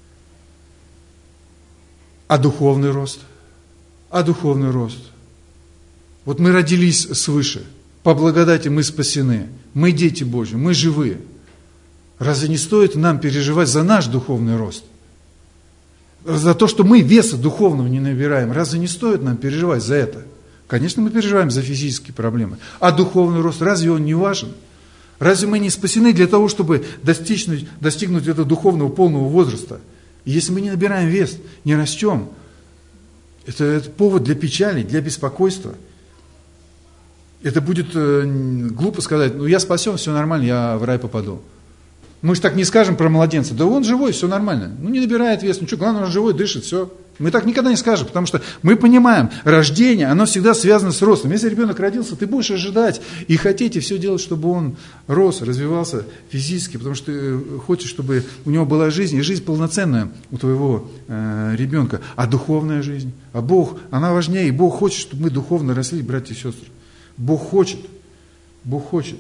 А духовный рост? А духовный рост? Вот мы родились свыше, по благодати мы спасены, мы дети Божьи, мы живые. Разве не стоит нам переживать за наш духовный рост? За то, что мы веса духовного не набираем, разве не стоит нам переживать за это? Конечно, мы переживаем за физические проблемы. А духовный рост, разве он не важен? Разве мы не спасены для того, чтобы достигнуть, достигнуть этого духовного полного возраста? И если мы не набираем вес, не растем, это, это повод для печали, для беспокойства. Это будет э, глупо сказать, ну я спасен, все нормально, я в рай попаду. Мы же так не скажем про младенца, да он живой, все нормально. Ну не набирает вес, ну что, главное, он живой, дышит, все. Мы так никогда не скажем, потому что мы понимаем, рождение, оно всегда связано с ростом. Если ребенок родился, ты будешь ожидать и хотеть, и все делать, чтобы он рос, развивался физически, потому что ты хочешь, чтобы у него была жизнь, и жизнь полноценная у твоего э, ребенка. А духовная жизнь, а Бог, она важнее, и Бог хочет, чтобы мы духовно росли, братья и сестры. Бог хочет, Бог хочет.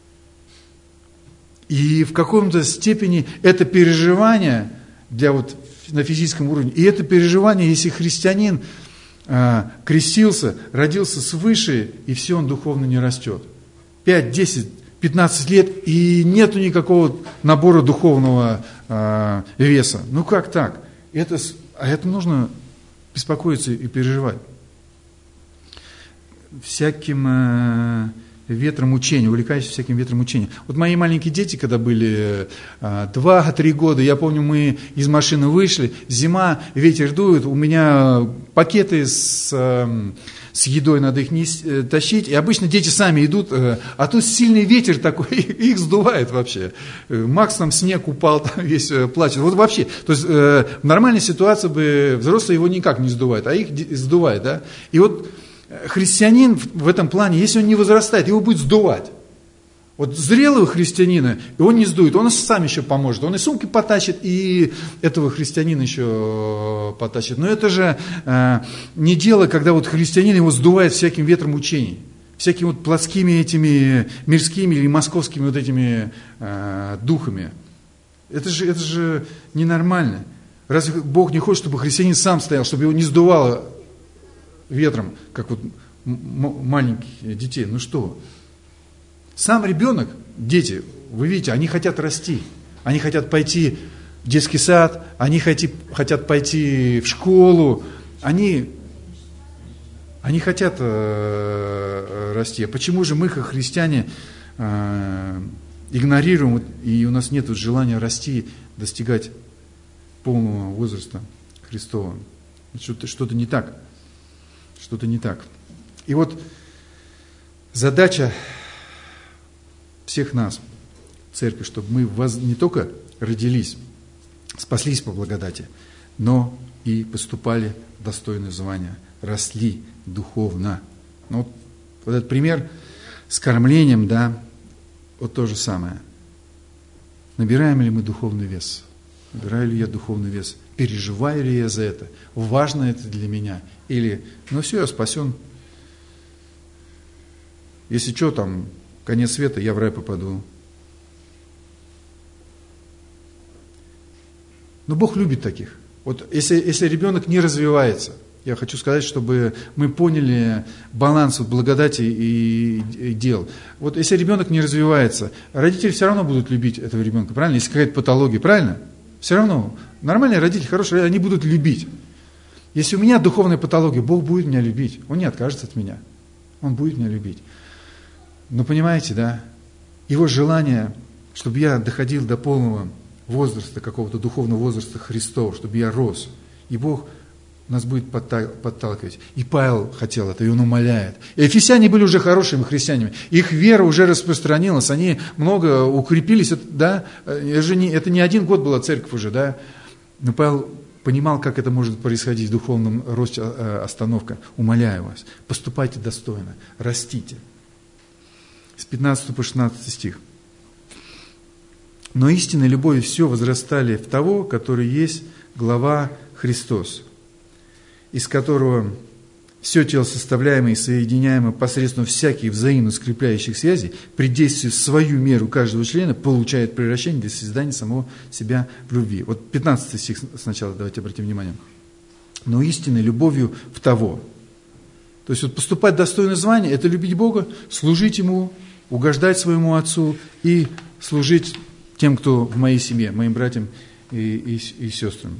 И в каком-то степени это переживание для вот на физическом уровне, и это переживание, если христианин э, крестился, родился свыше, и все, он духовно не растет. пять, десять, пятнадцать лет, и нету никакого набора духовного э, веса. Ну как так? Это, а это нужно беспокоиться и переживать. Всяким... Э, ветром учения, увлекаюсь всяким ветром учения. Вот мои маленькие дети, когда были два-три года, я помню, мы из машины вышли, зима, ветер дует, у меня пакеты с, с едой, надо их не тащить, и обычно дети сами идут, а тут сильный ветер такой, их сдувает вообще. Макс там снег упал, там весь плачет. Вот вообще, то есть в нормальной ситуации бы взрослые его никак не сдувают, а их сдувает, да. И вот христианин в этом плане, если он не возрастает, его будет сдувать. Вот зрелого христианина, и он не сдует, он сам еще поможет. Он и сумки потащит, и этого христианина еще потащит. Но это же э, не дело, когда вот христианин его сдувает всяким ветром учений. Всякими вот плотскими этими мирскими или московскими вот этими э, духами. Это же, это же ненормально. Разве Бог не хочет, чтобы христианин сам стоял, чтобы его не сдувало ветром, как вот м- маленьких детей? Ну что? Сам ребенок, дети, вы видите, они хотят расти. Они хотят пойти в детский сад, они хотят, хотят пойти в школу. Они, они хотят э, расти. А почему же мы, как христиане, э, игнорируем, и у нас нет желания расти, достигать полного возраста Христова? Что-то, что-то не так. Что-то не так. И вот задача всех нас, церкви, чтобы мы воз... не только родились, спаслись по благодати, но и поступали в достойное звание, росли духовно. Ну, вот, вот этот пример с кормлением, да, вот то же самое. Набираем ли мы духовный вес? Набираю ли я духовный вес? Переживаю ли я за это? Важно это для меня? Или, ну все, я спасен. Если что, там, конец света, я в рай попаду. Но Бог любит таких. Вот если, если ребенок не развивается, я хочу сказать, чтобы мы поняли баланс вот благодати и, и дел. Вот если ребенок не развивается, родители все равно будут любить этого ребенка, правильно? Если какая-то патология, правильно? Все равно. Нормальные родители, хорошие, они будут любить. Если у меня духовная патология, Бог будет меня любить. Он не откажется от меня. Он будет меня любить. Но понимаете, да, его желание, чтобы я доходил до полного возраста, какого-то духовного возраста Христова, чтобы я рос. И Бог нас будет подталкивать. И Павел хотел это, и он умоляет. И ефесяне были уже хорошими христианами. Их вера уже распространилась, они много укрепились. Да? Это, же не, это не один год была церковь уже, да? Но Павел понимал, как это может происходить в духовном росте, остановка. Умоляю вас, поступайте достойно, растите. С пятнадцатого по шестнадцатый стих. «Но истинной любовью все возрастали в того, который есть глава Христос, из которого все тело составляемое и соединяемое посредством всяких взаимно скрепляющих связей, при действии в свою меру каждого члена, получает превращение для созидания самого себя в любви». Вот пятнадцатый стих сначала, давайте обратим внимание. «Но истинной любовью в того». То есть вот поступать достойное звание – это любить Бога, служить Ему, угождать своему Отцу и служить тем, кто в моей семье, моим братьям и, и, и сестрам.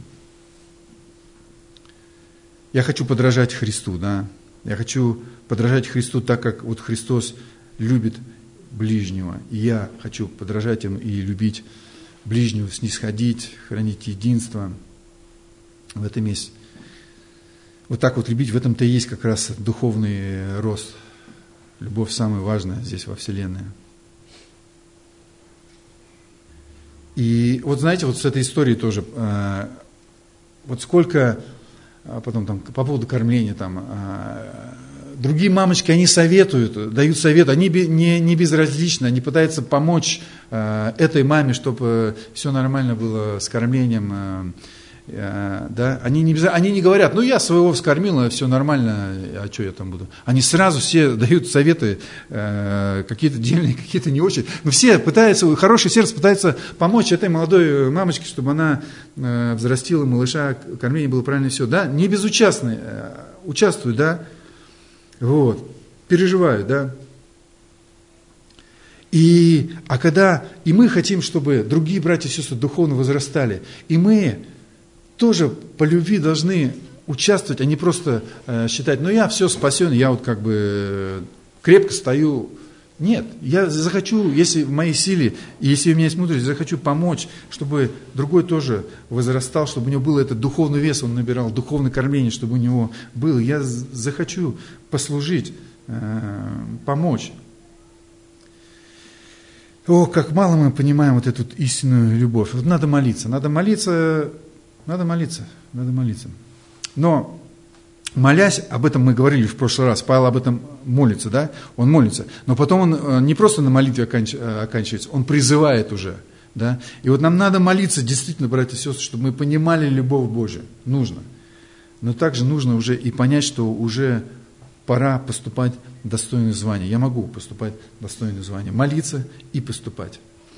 Я хочу подражать Христу, да. Я хочу подражать Христу так, как вот Христос любит ближнего. И я хочу подражать им и любить ближнего, снисходить, хранить единство. В этом есть. Вот так вот любить, в этом-то и есть как раз духовный рост. Любовь самая важная здесь во Вселенной. И вот знаете, вот с этой историей тоже, э, вот сколько, э, потом там по поводу кормления, там, э, другие мамочки, они советуют, дают совет, они не, не безразличны, они пытаются помочь э, этой маме, чтобы все нормально было с кормлением, э, э, да, они не, они не говорят, ну я своего вскормила, все нормально, а что я там буду. Они сразу все дают советы, э, какие-то дельные, какие-то не очень, но все пытаются, хорошее сердце пытается помочь этой молодой мамочке, чтобы она э, взрастила малыша, кормление было правильно, все, да, не безучастные, э, участвуют, да, вот, переживают, да. И, а когда и мы хотим, чтобы другие братья и сестры духовно возрастали, и мы тоже по любви должны участвовать, а не просто э, считать, ну я все спасен, я вот как бы крепко стою. Нет, я захочу, если в моей силе, и если у меня есть мудрость, захочу помочь, чтобы другой тоже возрастал, чтобы у него был этот духовный вес, он набирал духовное кормление, чтобы у него было. Я захочу послужить, э, помочь. О, как мало мы понимаем вот эту истинную любовь. Вот надо молиться, надо молиться, надо молиться, надо молиться. Но молясь, об этом мы говорили в прошлый раз, Павел об этом молится, да, он молится, но потом он не просто на молитве оканчивается, он призывает уже, да, и вот нам надо молиться, действительно, братья и сестры, чтобы мы понимали любовь Божию, нужно, но также нужно уже и понять, что уже пора поступать достойное звание, я могу поступать достойное звание, молиться и поступать.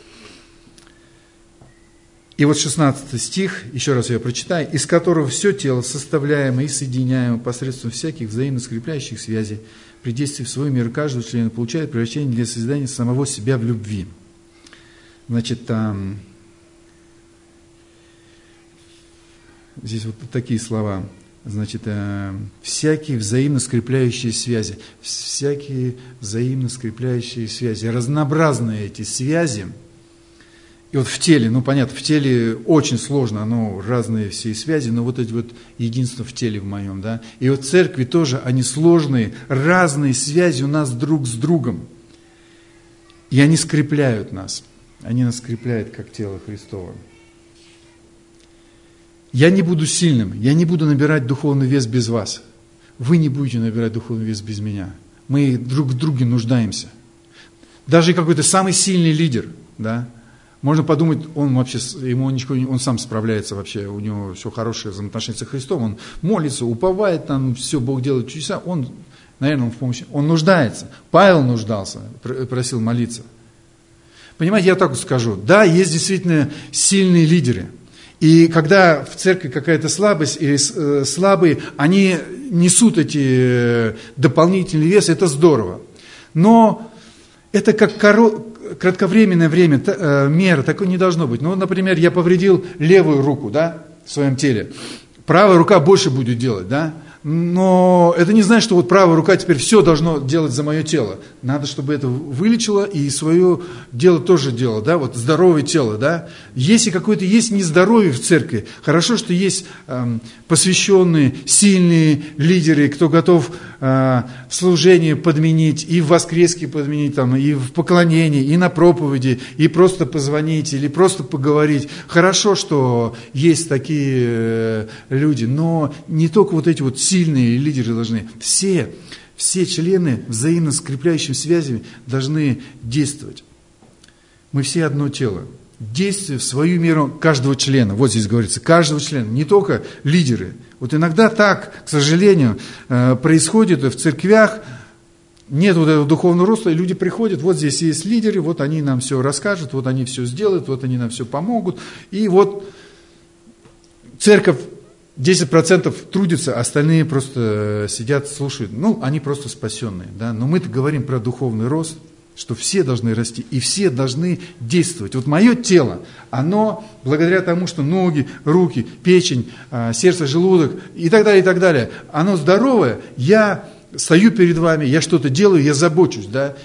И вот шестнадцатый стих, еще раз я прочитаю, «Из которого все тело, составляемое и соединяемое посредством всяких взаимно скрепляющих связей, при действии в свой мир каждого члена получает превращение для созидания самого себя в любви». Значит, там, здесь вот такие слова, значит, всякие взаимно скрепляющие связи, всякие взаимно скрепляющие связи, разнообразные эти связи. И вот в теле, ну понятно, в теле очень сложно, оно разные все связи, но вот эти вот единство в теле в моем, да. И вот в церкви тоже они сложные, разные связи у нас друг с другом. И они скрепляют нас, они нас скрепляют как тело Христово. Я не буду сильным, я не буду набирать духовный вес без вас. Вы не будете набирать духовный вес без меня. Мы друг в друге нуждаемся. Даже какой-то самый сильный лидер, да, можно подумать, он вообще, ему ничего, он сам справляется вообще, у него все хорошее взаимоотношения со Христом, он молится, уповает, там все, Бог делает чудеса, он, наверное, он в помощи, он нуждается. Павел нуждался, просил молиться. Понимаете, я так вот скажу, да, есть действительно сильные лидеры, и когда в церкви какая-то слабость или слабые, они несут эти дополнительные весы, это здорово, но это как коро... кратковременное время, э, мера, такой не должно быть. Ну, например, я повредил левую руку, да, в своем теле. Правая рука больше будет делать, да. Но это не значит, что вот правая рука теперь все должно делать за мое тело. Надо, чтобы это вылечило и свое дело тоже делало, да, вот здоровое тело, да. Если какое-то есть нездоровье в церкви, хорошо, что есть э, посвященные, сильные лидеры, кто готов э, в служении подменить, и в воскреске подменить, там, и в поклонении, и на проповеди, и просто позвонить, или просто поговорить. Хорошо, что есть такие э, люди, но не только вот эти вот сильные лидеры должны, все, все члены взаимно скрепляющими связями должны действовать. Мы все одно тело. Действие в свою меру каждого члена. Вот здесь говорится, каждого члена, не только лидеры. Вот иногда так, к сожалению, происходит в церквях, нет вот этого духовного роста, и люди приходят, вот здесь есть лидеры, вот они нам все расскажут, вот они все сделают, вот они нам все помогут. И вот церковь десять процентов трудятся, остальные просто сидят, слушают. Ну, они просто спасенные. Да? Но мы-то говорим про духовный рост, что все должны расти, и все должны действовать. Вот мое тело, оно, благодаря тому, что ноги, руки, печень, сердце, желудок и так далее, и так далее, оно здоровое, я стою перед вами, я что-то делаю, я забочусь. Да?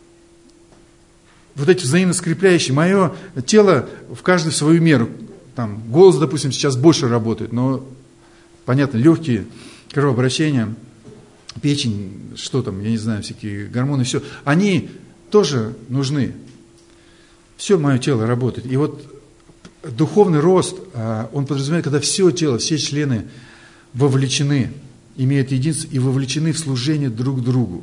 Вот эти взаимно скрепляющие, мое тело в каждую свою меру. Там, голос, допустим, сейчас больше работает, но понятно, легкие, кровообращения, печень, что там, я не знаю, всякие гормоны, все, они тоже нужны. Все мое тело работает. И вот духовный рост, он подразумевает, когда все тело, все члены вовлечены, имеют единство и вовлечены в служение друг другу.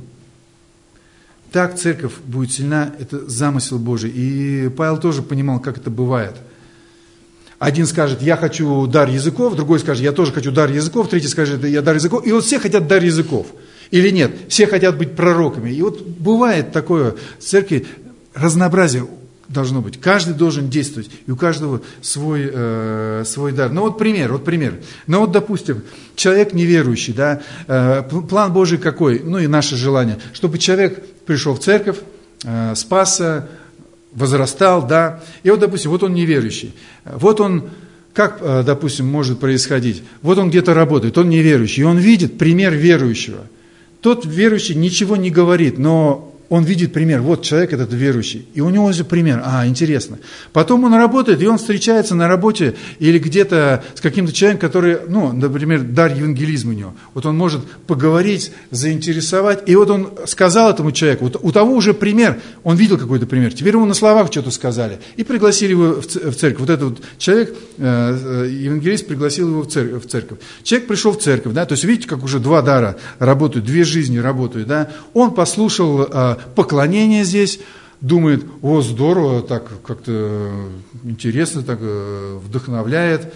Так церковь будет сильна, это замысел Божий. И Павел тоже понимал, как это бывает. Один скажет, я хочу дар языков, другой скажет, я тоже хочу дар языков, третий скажет, я дар языков. И вот все хотят дар языков. Или нет, все хотят быть пророками. И вот бывает такое в церкви, разнообразие должно быть. Каждый должен действовать, и у каждого свой, э, свой дар. Ну вот пример, вот пример. Ну вот, допустим, человек неверующий, да, э, план Божий какой, ну и наше желание, чтобы человек пришел в церковь, э, спасся, возрастал, да, и вот, допустим, вот он неверующий, вот он, как, допустим, может происходить, вот он где-то работает, он неверующий, и он видит пример верующего. Тот верующий ничего не говорит, но он видит пример, вот человек этот верующий, и у него же пример, а, интересно. Потом он работает, и он встречается на работе или где-то с каким-то человеком, который, ну, например, дар евангелизма у него. Вот он может поговорить, заинтересовать, и вот он сказал этому человеку, вот у того уже пример, он видел какой-то пример, теперь ему на словах что-то сказали, и пригласили его в церковь. Вот этот вот человек, евангелист, пригласил его в церковь. Человек пришел в церковь, да, то есть видите, как уже два дара работают, две жизни работают, да. Он послушал поклонение здесь, думает, о, здорово, так как-то интересно, так вдохновляет.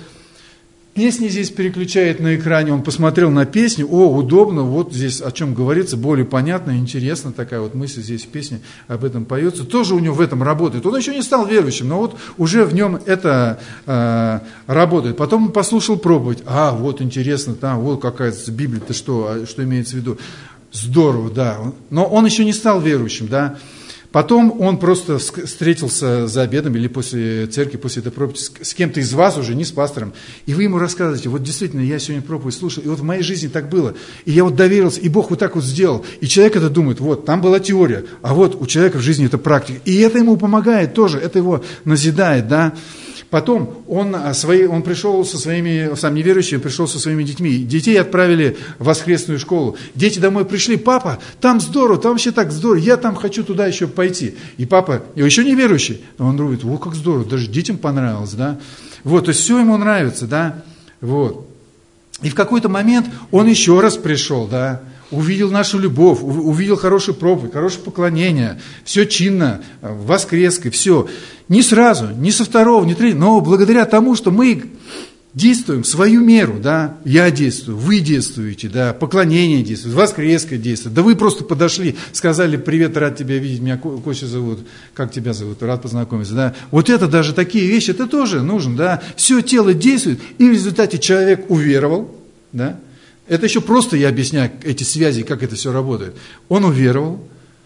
Песни здесь переключает на экране, он посмотрел на песню, о, удобно, вот здесь о чем говорится, более понятно, интересно, такая вот мысль здесь в песне об этом поется, тоже у него в этом работает. Он еще не стал верующим, но вот уже в нем это э, работает. Потом он послушал проповедь, а, вот интересно, там, вот какая-то Библия-то что, что имеется в виду. Здорово, да, но он еще не стал верующим, да. Потом он просто встретился за обедом или после церкви, после этой проповеди с кем-то из вас уже, не с пастором, и вы ему рассказываете, вот действительно, я сегодня проповедь слушал, и вот в моей жизни так было, и я вот доверился, и Бог вот так вот сделал, и человек это думает, вот, там была теория, а вот у человека в жизни это практика, и это ему помогает тоже, это его назидает, да. Потом он, свои, он пришел со своими, сам неверующий, пришел со своими детьми. Детей отправили в воскресную школу. Дети домой пришли, папа, там здорово, там вообще так здорово, я там хочу туда еще пойти. И папа, еще неверующий, он думает, о, как здорово, даже детям понравилось, да. Вот, то есть все ему нравится, да, вот. И в какой-то момент он еще раз пришел, да, увидел нашу любовь, увидел хорошую проповедь, хорошее поклонение, все чинно, воскреской, все. Не сразу, не со второго, не третьего, но благодаря тому, что мы действуем в свою меру, да, я действую, вы действуете, да, поклонение действует, воскреска действует, да вы просто подошли, сказали, привет, рад тебя видеть, меня Костя зовут, как тебя зовут, рад познакомиться, да, вот это даже такие вещи, это тоже нужно, да, все тело действует, и в результате человек уверовал, да, это еще просто я объясняю эти связи, как это все работает, он уверовал,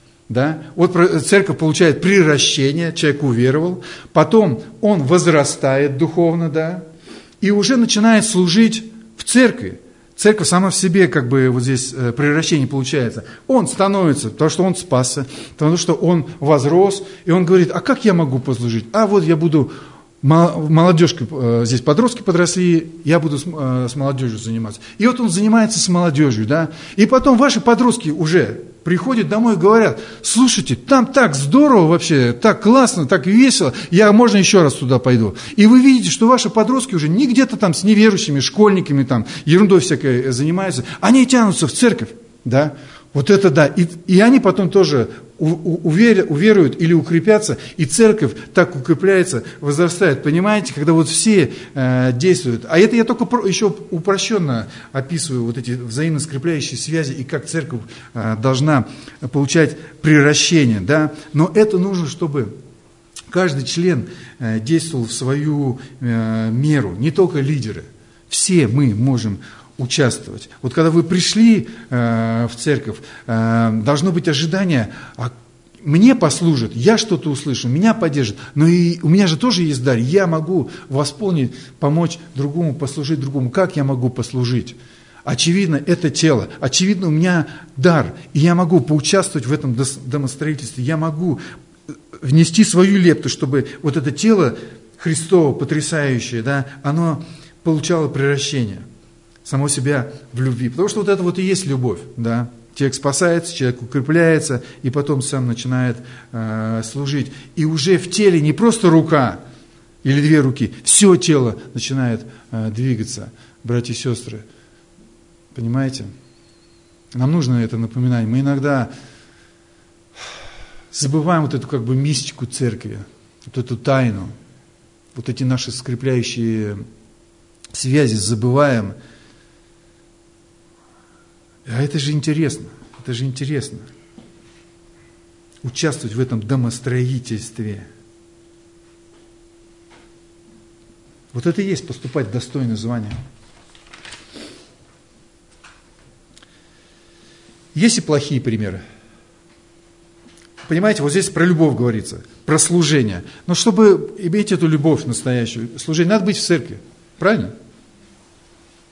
да, вот церковь получает приращение, человек уверовал, потом он возрастает духовно, да, и уже начинает служить в церкви. Церковь сама в себе, как бы вот здесь приращение получается. Он становится, потому что он спасся, потому что он возрос, и он говорит, а как я могу послужить? А вот я буду, молодежка, здесь подростки подросли, я буду с молодежью заниматься. И вот он занимается с молодежью, да, и потом ваши подростки уже приходят домой и говорят, слушайте, там так здорово вообще, так классно, так весело, я, можно еще раз туда пойду. И вы видите, что ваши подростки уже не где-то там с неверующими, школьниками, там, ерундой всякой занимаются, они тянутся в церковь, да, вот это да, и, и они потом тоже увер, уверуют или укрепятся, и церковь так укрепляется, возрастает, понимаете, когда вот все э, действуют. А это я только про, еще упрощенно описываю вот эти взаимно скрепляющие связи, и как церковь э, должна получать приращение, да, но это нужно, чтобы каждый член э, действовал в свою э, меру, не только лидеры, все мы можем участвовать. Вот когда вы пришли э, в церковь, э, должно быть ожидание, а мне послужат, я что-то услышу, меня поддержат, но и у меня же тоже есть дар, я могу восполнить, помочь другому, послужить другому. Как я могу послужить? Очевидно, это тело, очевидно, у меня дар, и я могу поучаствовать в этом домостроительстве, я могу внести свою лепту, чтобы вот это тело Христово, потрясающее, да, оно получало приращение. Само себя в любви. Потому что вот это вот и есть любовь. Да? Человек спасается, человек укрепляется, и потом сам начинает э, служить. И уже в теле не просто рука или две руки, все тело начинает э, двигаться. Братья и сестры, понимаете? Нам нужно это напоминать. Мы иногда забываем вот эту как бы мистику церкви, вот эту тайну, вот эти наши скрепляющие связи забываем. А это же интересно, это же интересно. Участвовать в этом домостроительстве. Вот это и есть поступать достойно звания. Есть и плохие примеры. Понимаете, вот здесь про любовь говорится, про служение. Но чтобы иметь эту любовь настоящую, служение, надо быть в церкви. Правильно?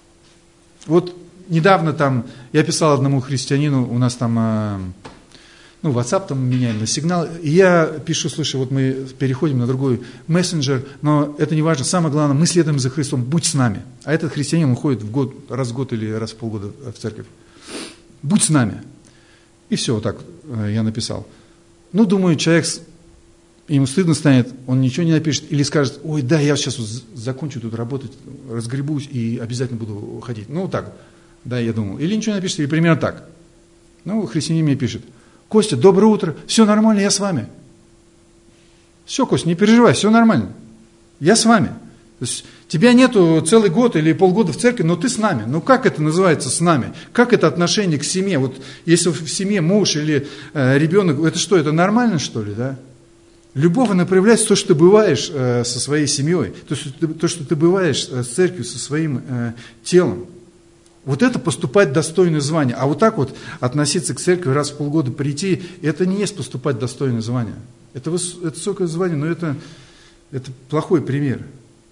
Вот недавно там, я писал одному христианину, у нас там э, ну, WhatsApp там меняем на сигнал. И я пишу, слушай, вот мы переходим на другой мессенджер, но это не важно. Самое главное, мы следуем за Христом, будь с нами. А этот христианин уходит в год, раз в год или раз в полгода в церковь. Будь с нами. И все, вот так я написал. Ну, думаю, человек, ему стыдно станет, он ничего не напишет, или скажет, ой, да, я сейчас вот закончу тут работать, разгребусь и обязательно буду уходить. Ну, так, да, я думал. Или ничего не напишет, или примерно так. Ну, христианин мне пишет, Костя, доброе утро, все нормально, я с вами. Все, Костя, не переживай, все нормально, я с вами. То есть, тебя нету целый год или полгода в церкви, но ты с нами. Ну как это называется с нами? Как это отношение к семье? Вот если в семье муж или э, ребенок, это что, это нормально что ли, да? Любовь, она проявляется то, что ты бываешь э, со своей семьей, то, что ты, то, что ты бываешь э, с церковью, со своим э, телом. Вот это поступать достойное звание. А вот так вот относиться к церкви, раз в полгода прийти, это не есть поступать достойное звание. Это, выс, это высокое звание, но это, это плохой пример.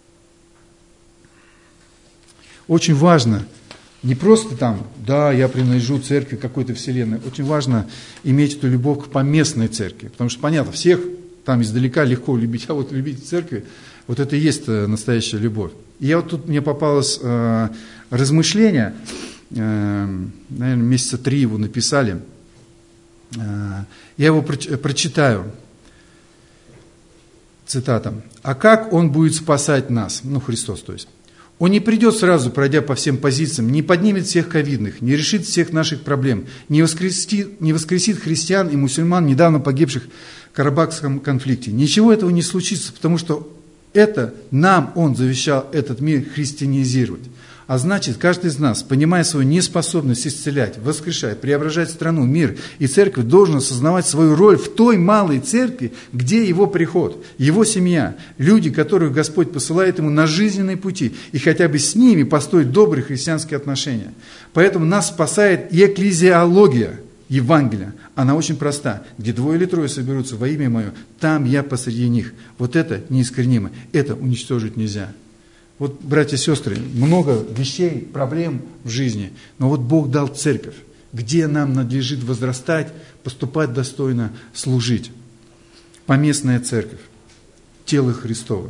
Очень важно не просто там, да, я принадлежу церкви какой-то вселенной, очень важно иметь эту любовь к поместной церкви, потому что, понятно, всех там издалека легко любить, а вот любить церкви, вот это и есть настоящая любовь. И я вот тут, мне попалось э, размышление, э, наверное, месяца три его написали, э, я его проч- прочитаю, цитата, «А как Он будет спасать нас?» Ну, Христос, то есть. Он не придет сразу, пройдя по всем позициям, не поднимет всех ковидных, не решит всех наших проблем, не воскресит, не воскресит христиан и мусульман, недавно погибших в Карабахском конфликте. Ничего этого не случится, потому что это нам Он завещал этот мир христианизировать. А значит, каждый из нас, понимая свою неспособность исцелять, воскрешать, преображать страну, мир и церковь, должен осознавать свою роль в той малой церкви, где его приход, его семья, люди, которых Господь посылает ему на жизненные пути, и хотя бы с ними построить добрые христианские отношения. Поэтому нас спасает и экклезиология Евангелия. Она очень проста. Где двое или трое соберутся во имя Мое, там я посреди них. Вот это неискоренимо, это уничтожить нельзя. Вот, братья и сестры, много вещей, проблем в жизни, но вот Бог дал церковь, где нам надлежит возрастать, поступать достойно, служить. Поместная церковь, тело Христово.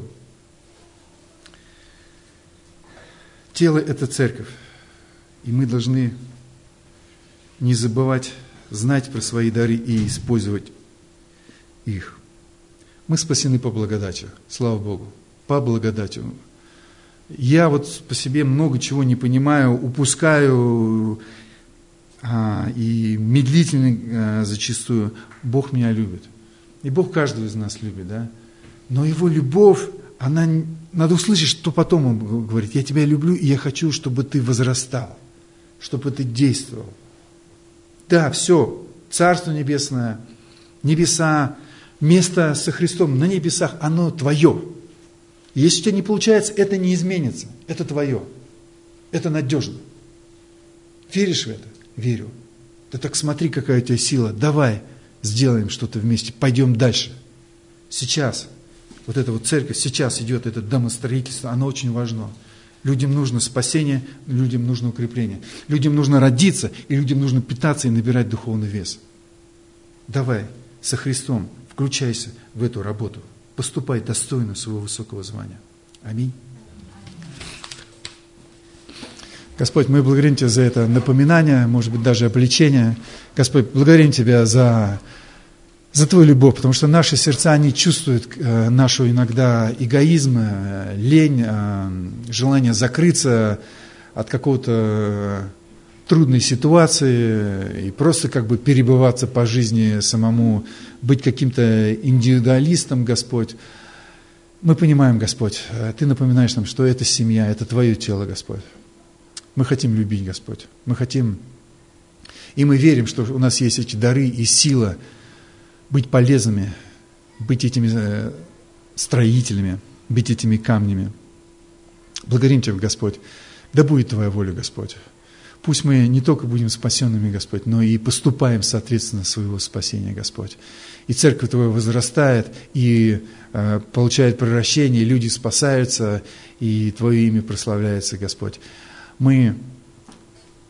Тело – это церковь, и мы должны не забывать знать про свои дары и использовать их. Мы спасены по благодати, слава Богу, по благодати. Я вот по себе много чего не понимаю, упускаю а, и медлительно а, зачастую. Бог меня любит. И Бог каждого из нас любит, да? Но Его любовь, она, надо услышать, что потом Он говорит, я тебя люблю, и я хочу, чтобы ты возрастал, чтобы ты действовал. Да, все, Царство Небесное, небеса, место со Христом на небесах, оно твое. Если у тебя не получается, это не изменится. Это твое. Это надежно. Веришь в это? Верю. Ты так смотри, какая у тебя сила. Давай сделаем что-то вместе. Пойдем дальше. Сейчас. Вот эта вот церковь, сейчас идет это домостроительство. Оно очень важно. Людям нужно спасение, людям нужно укрепление. Людям нужно родиться, и людям нужно питаться и набирать духовный вес. Давай со Христом включайся в эту работу. Поступай достойно своего высокого звания. Аминь. Господь, мы благодарим Тебя за это напоминание, может быть, даже обличение. Господь, благодарим Тебя за, за Твою любовь, потому что наши сердца, они чувствуют э, нашу иногда эгоизм, э, лень, э, желание закрыться от какого-то трудной ситуации и просто как бы перебываться по жизни самому, быть каким-то индивидуалистом, Господь. Мы понимаем, Господь, Ты напоминаешь нам, что это семья, это Твое тело, Господь. Мы хотим любить, Господь. Мы хотим, и мы верим, что у нас есть эти дары и сила быть полезными, быть этими строителями, быть этими камнями. Благодарим Тебя, Господь. Да будет Твоя воля, Господь. Пусть мы не только будем спасенными, Господь, но и поступаем соответственно своего спасения, Господь. И церковь Твоя возрастает, и э, получает превращение, и люди спасаются, и Твое имя прославляется, Господь. Мы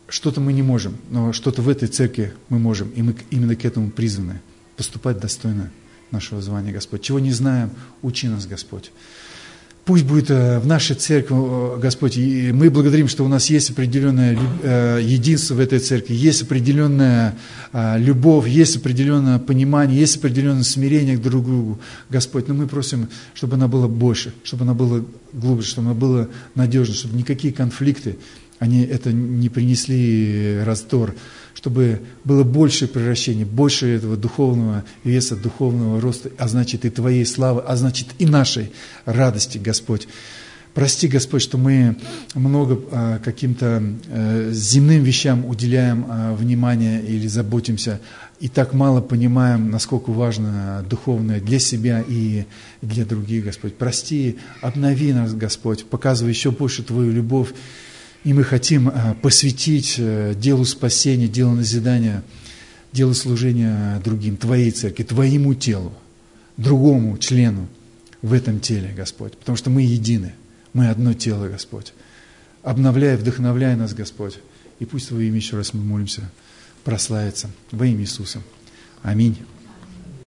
что-то мы не можем, но что-то в этой церкви мы можем, и мы именно к этому призваны. Поступать достойно нашего звания, Господь. Чего не знаем, учи нас, Господь. Пусть будет в нашей церкви, Господь, и мы благодарим, что у нас есть определенное единство в этой церкви, есть определенная любовь, есть определенное понимание, есть определенное смирение к друг другу, Господь. Но мы просим, чтобы она была больше, чтобы она была глубже, чтобы она была надежна, чтобы никакие конфликты, они это не принесли раздор, чтобы было больше превращения, больше этого духовного веса, духовного роста, а значит и Твоей славы, а значит и нашей радости, Господь. Прости, Господь, что мы много а, каким-то а, земным вещам уделяем а, внимание или заботимся, и так мало понимаем, насколько важно духовное для себя и для других, Господь. Прости, обнови нас, Господь, показывай еще больше Твою любовь. И мы хотим посвятить делу спасения, делу назидания, делу служения другим, Твоей церкви, Твоему телу, другому члену в этом теле, Господь. Потому что мы едины, мы одно тело, Господь. Обновляй, вдохновляй нас, Господь. И пусть Твое имя, еще раз мы молимся, прославится во имя Иисуса. Аминь.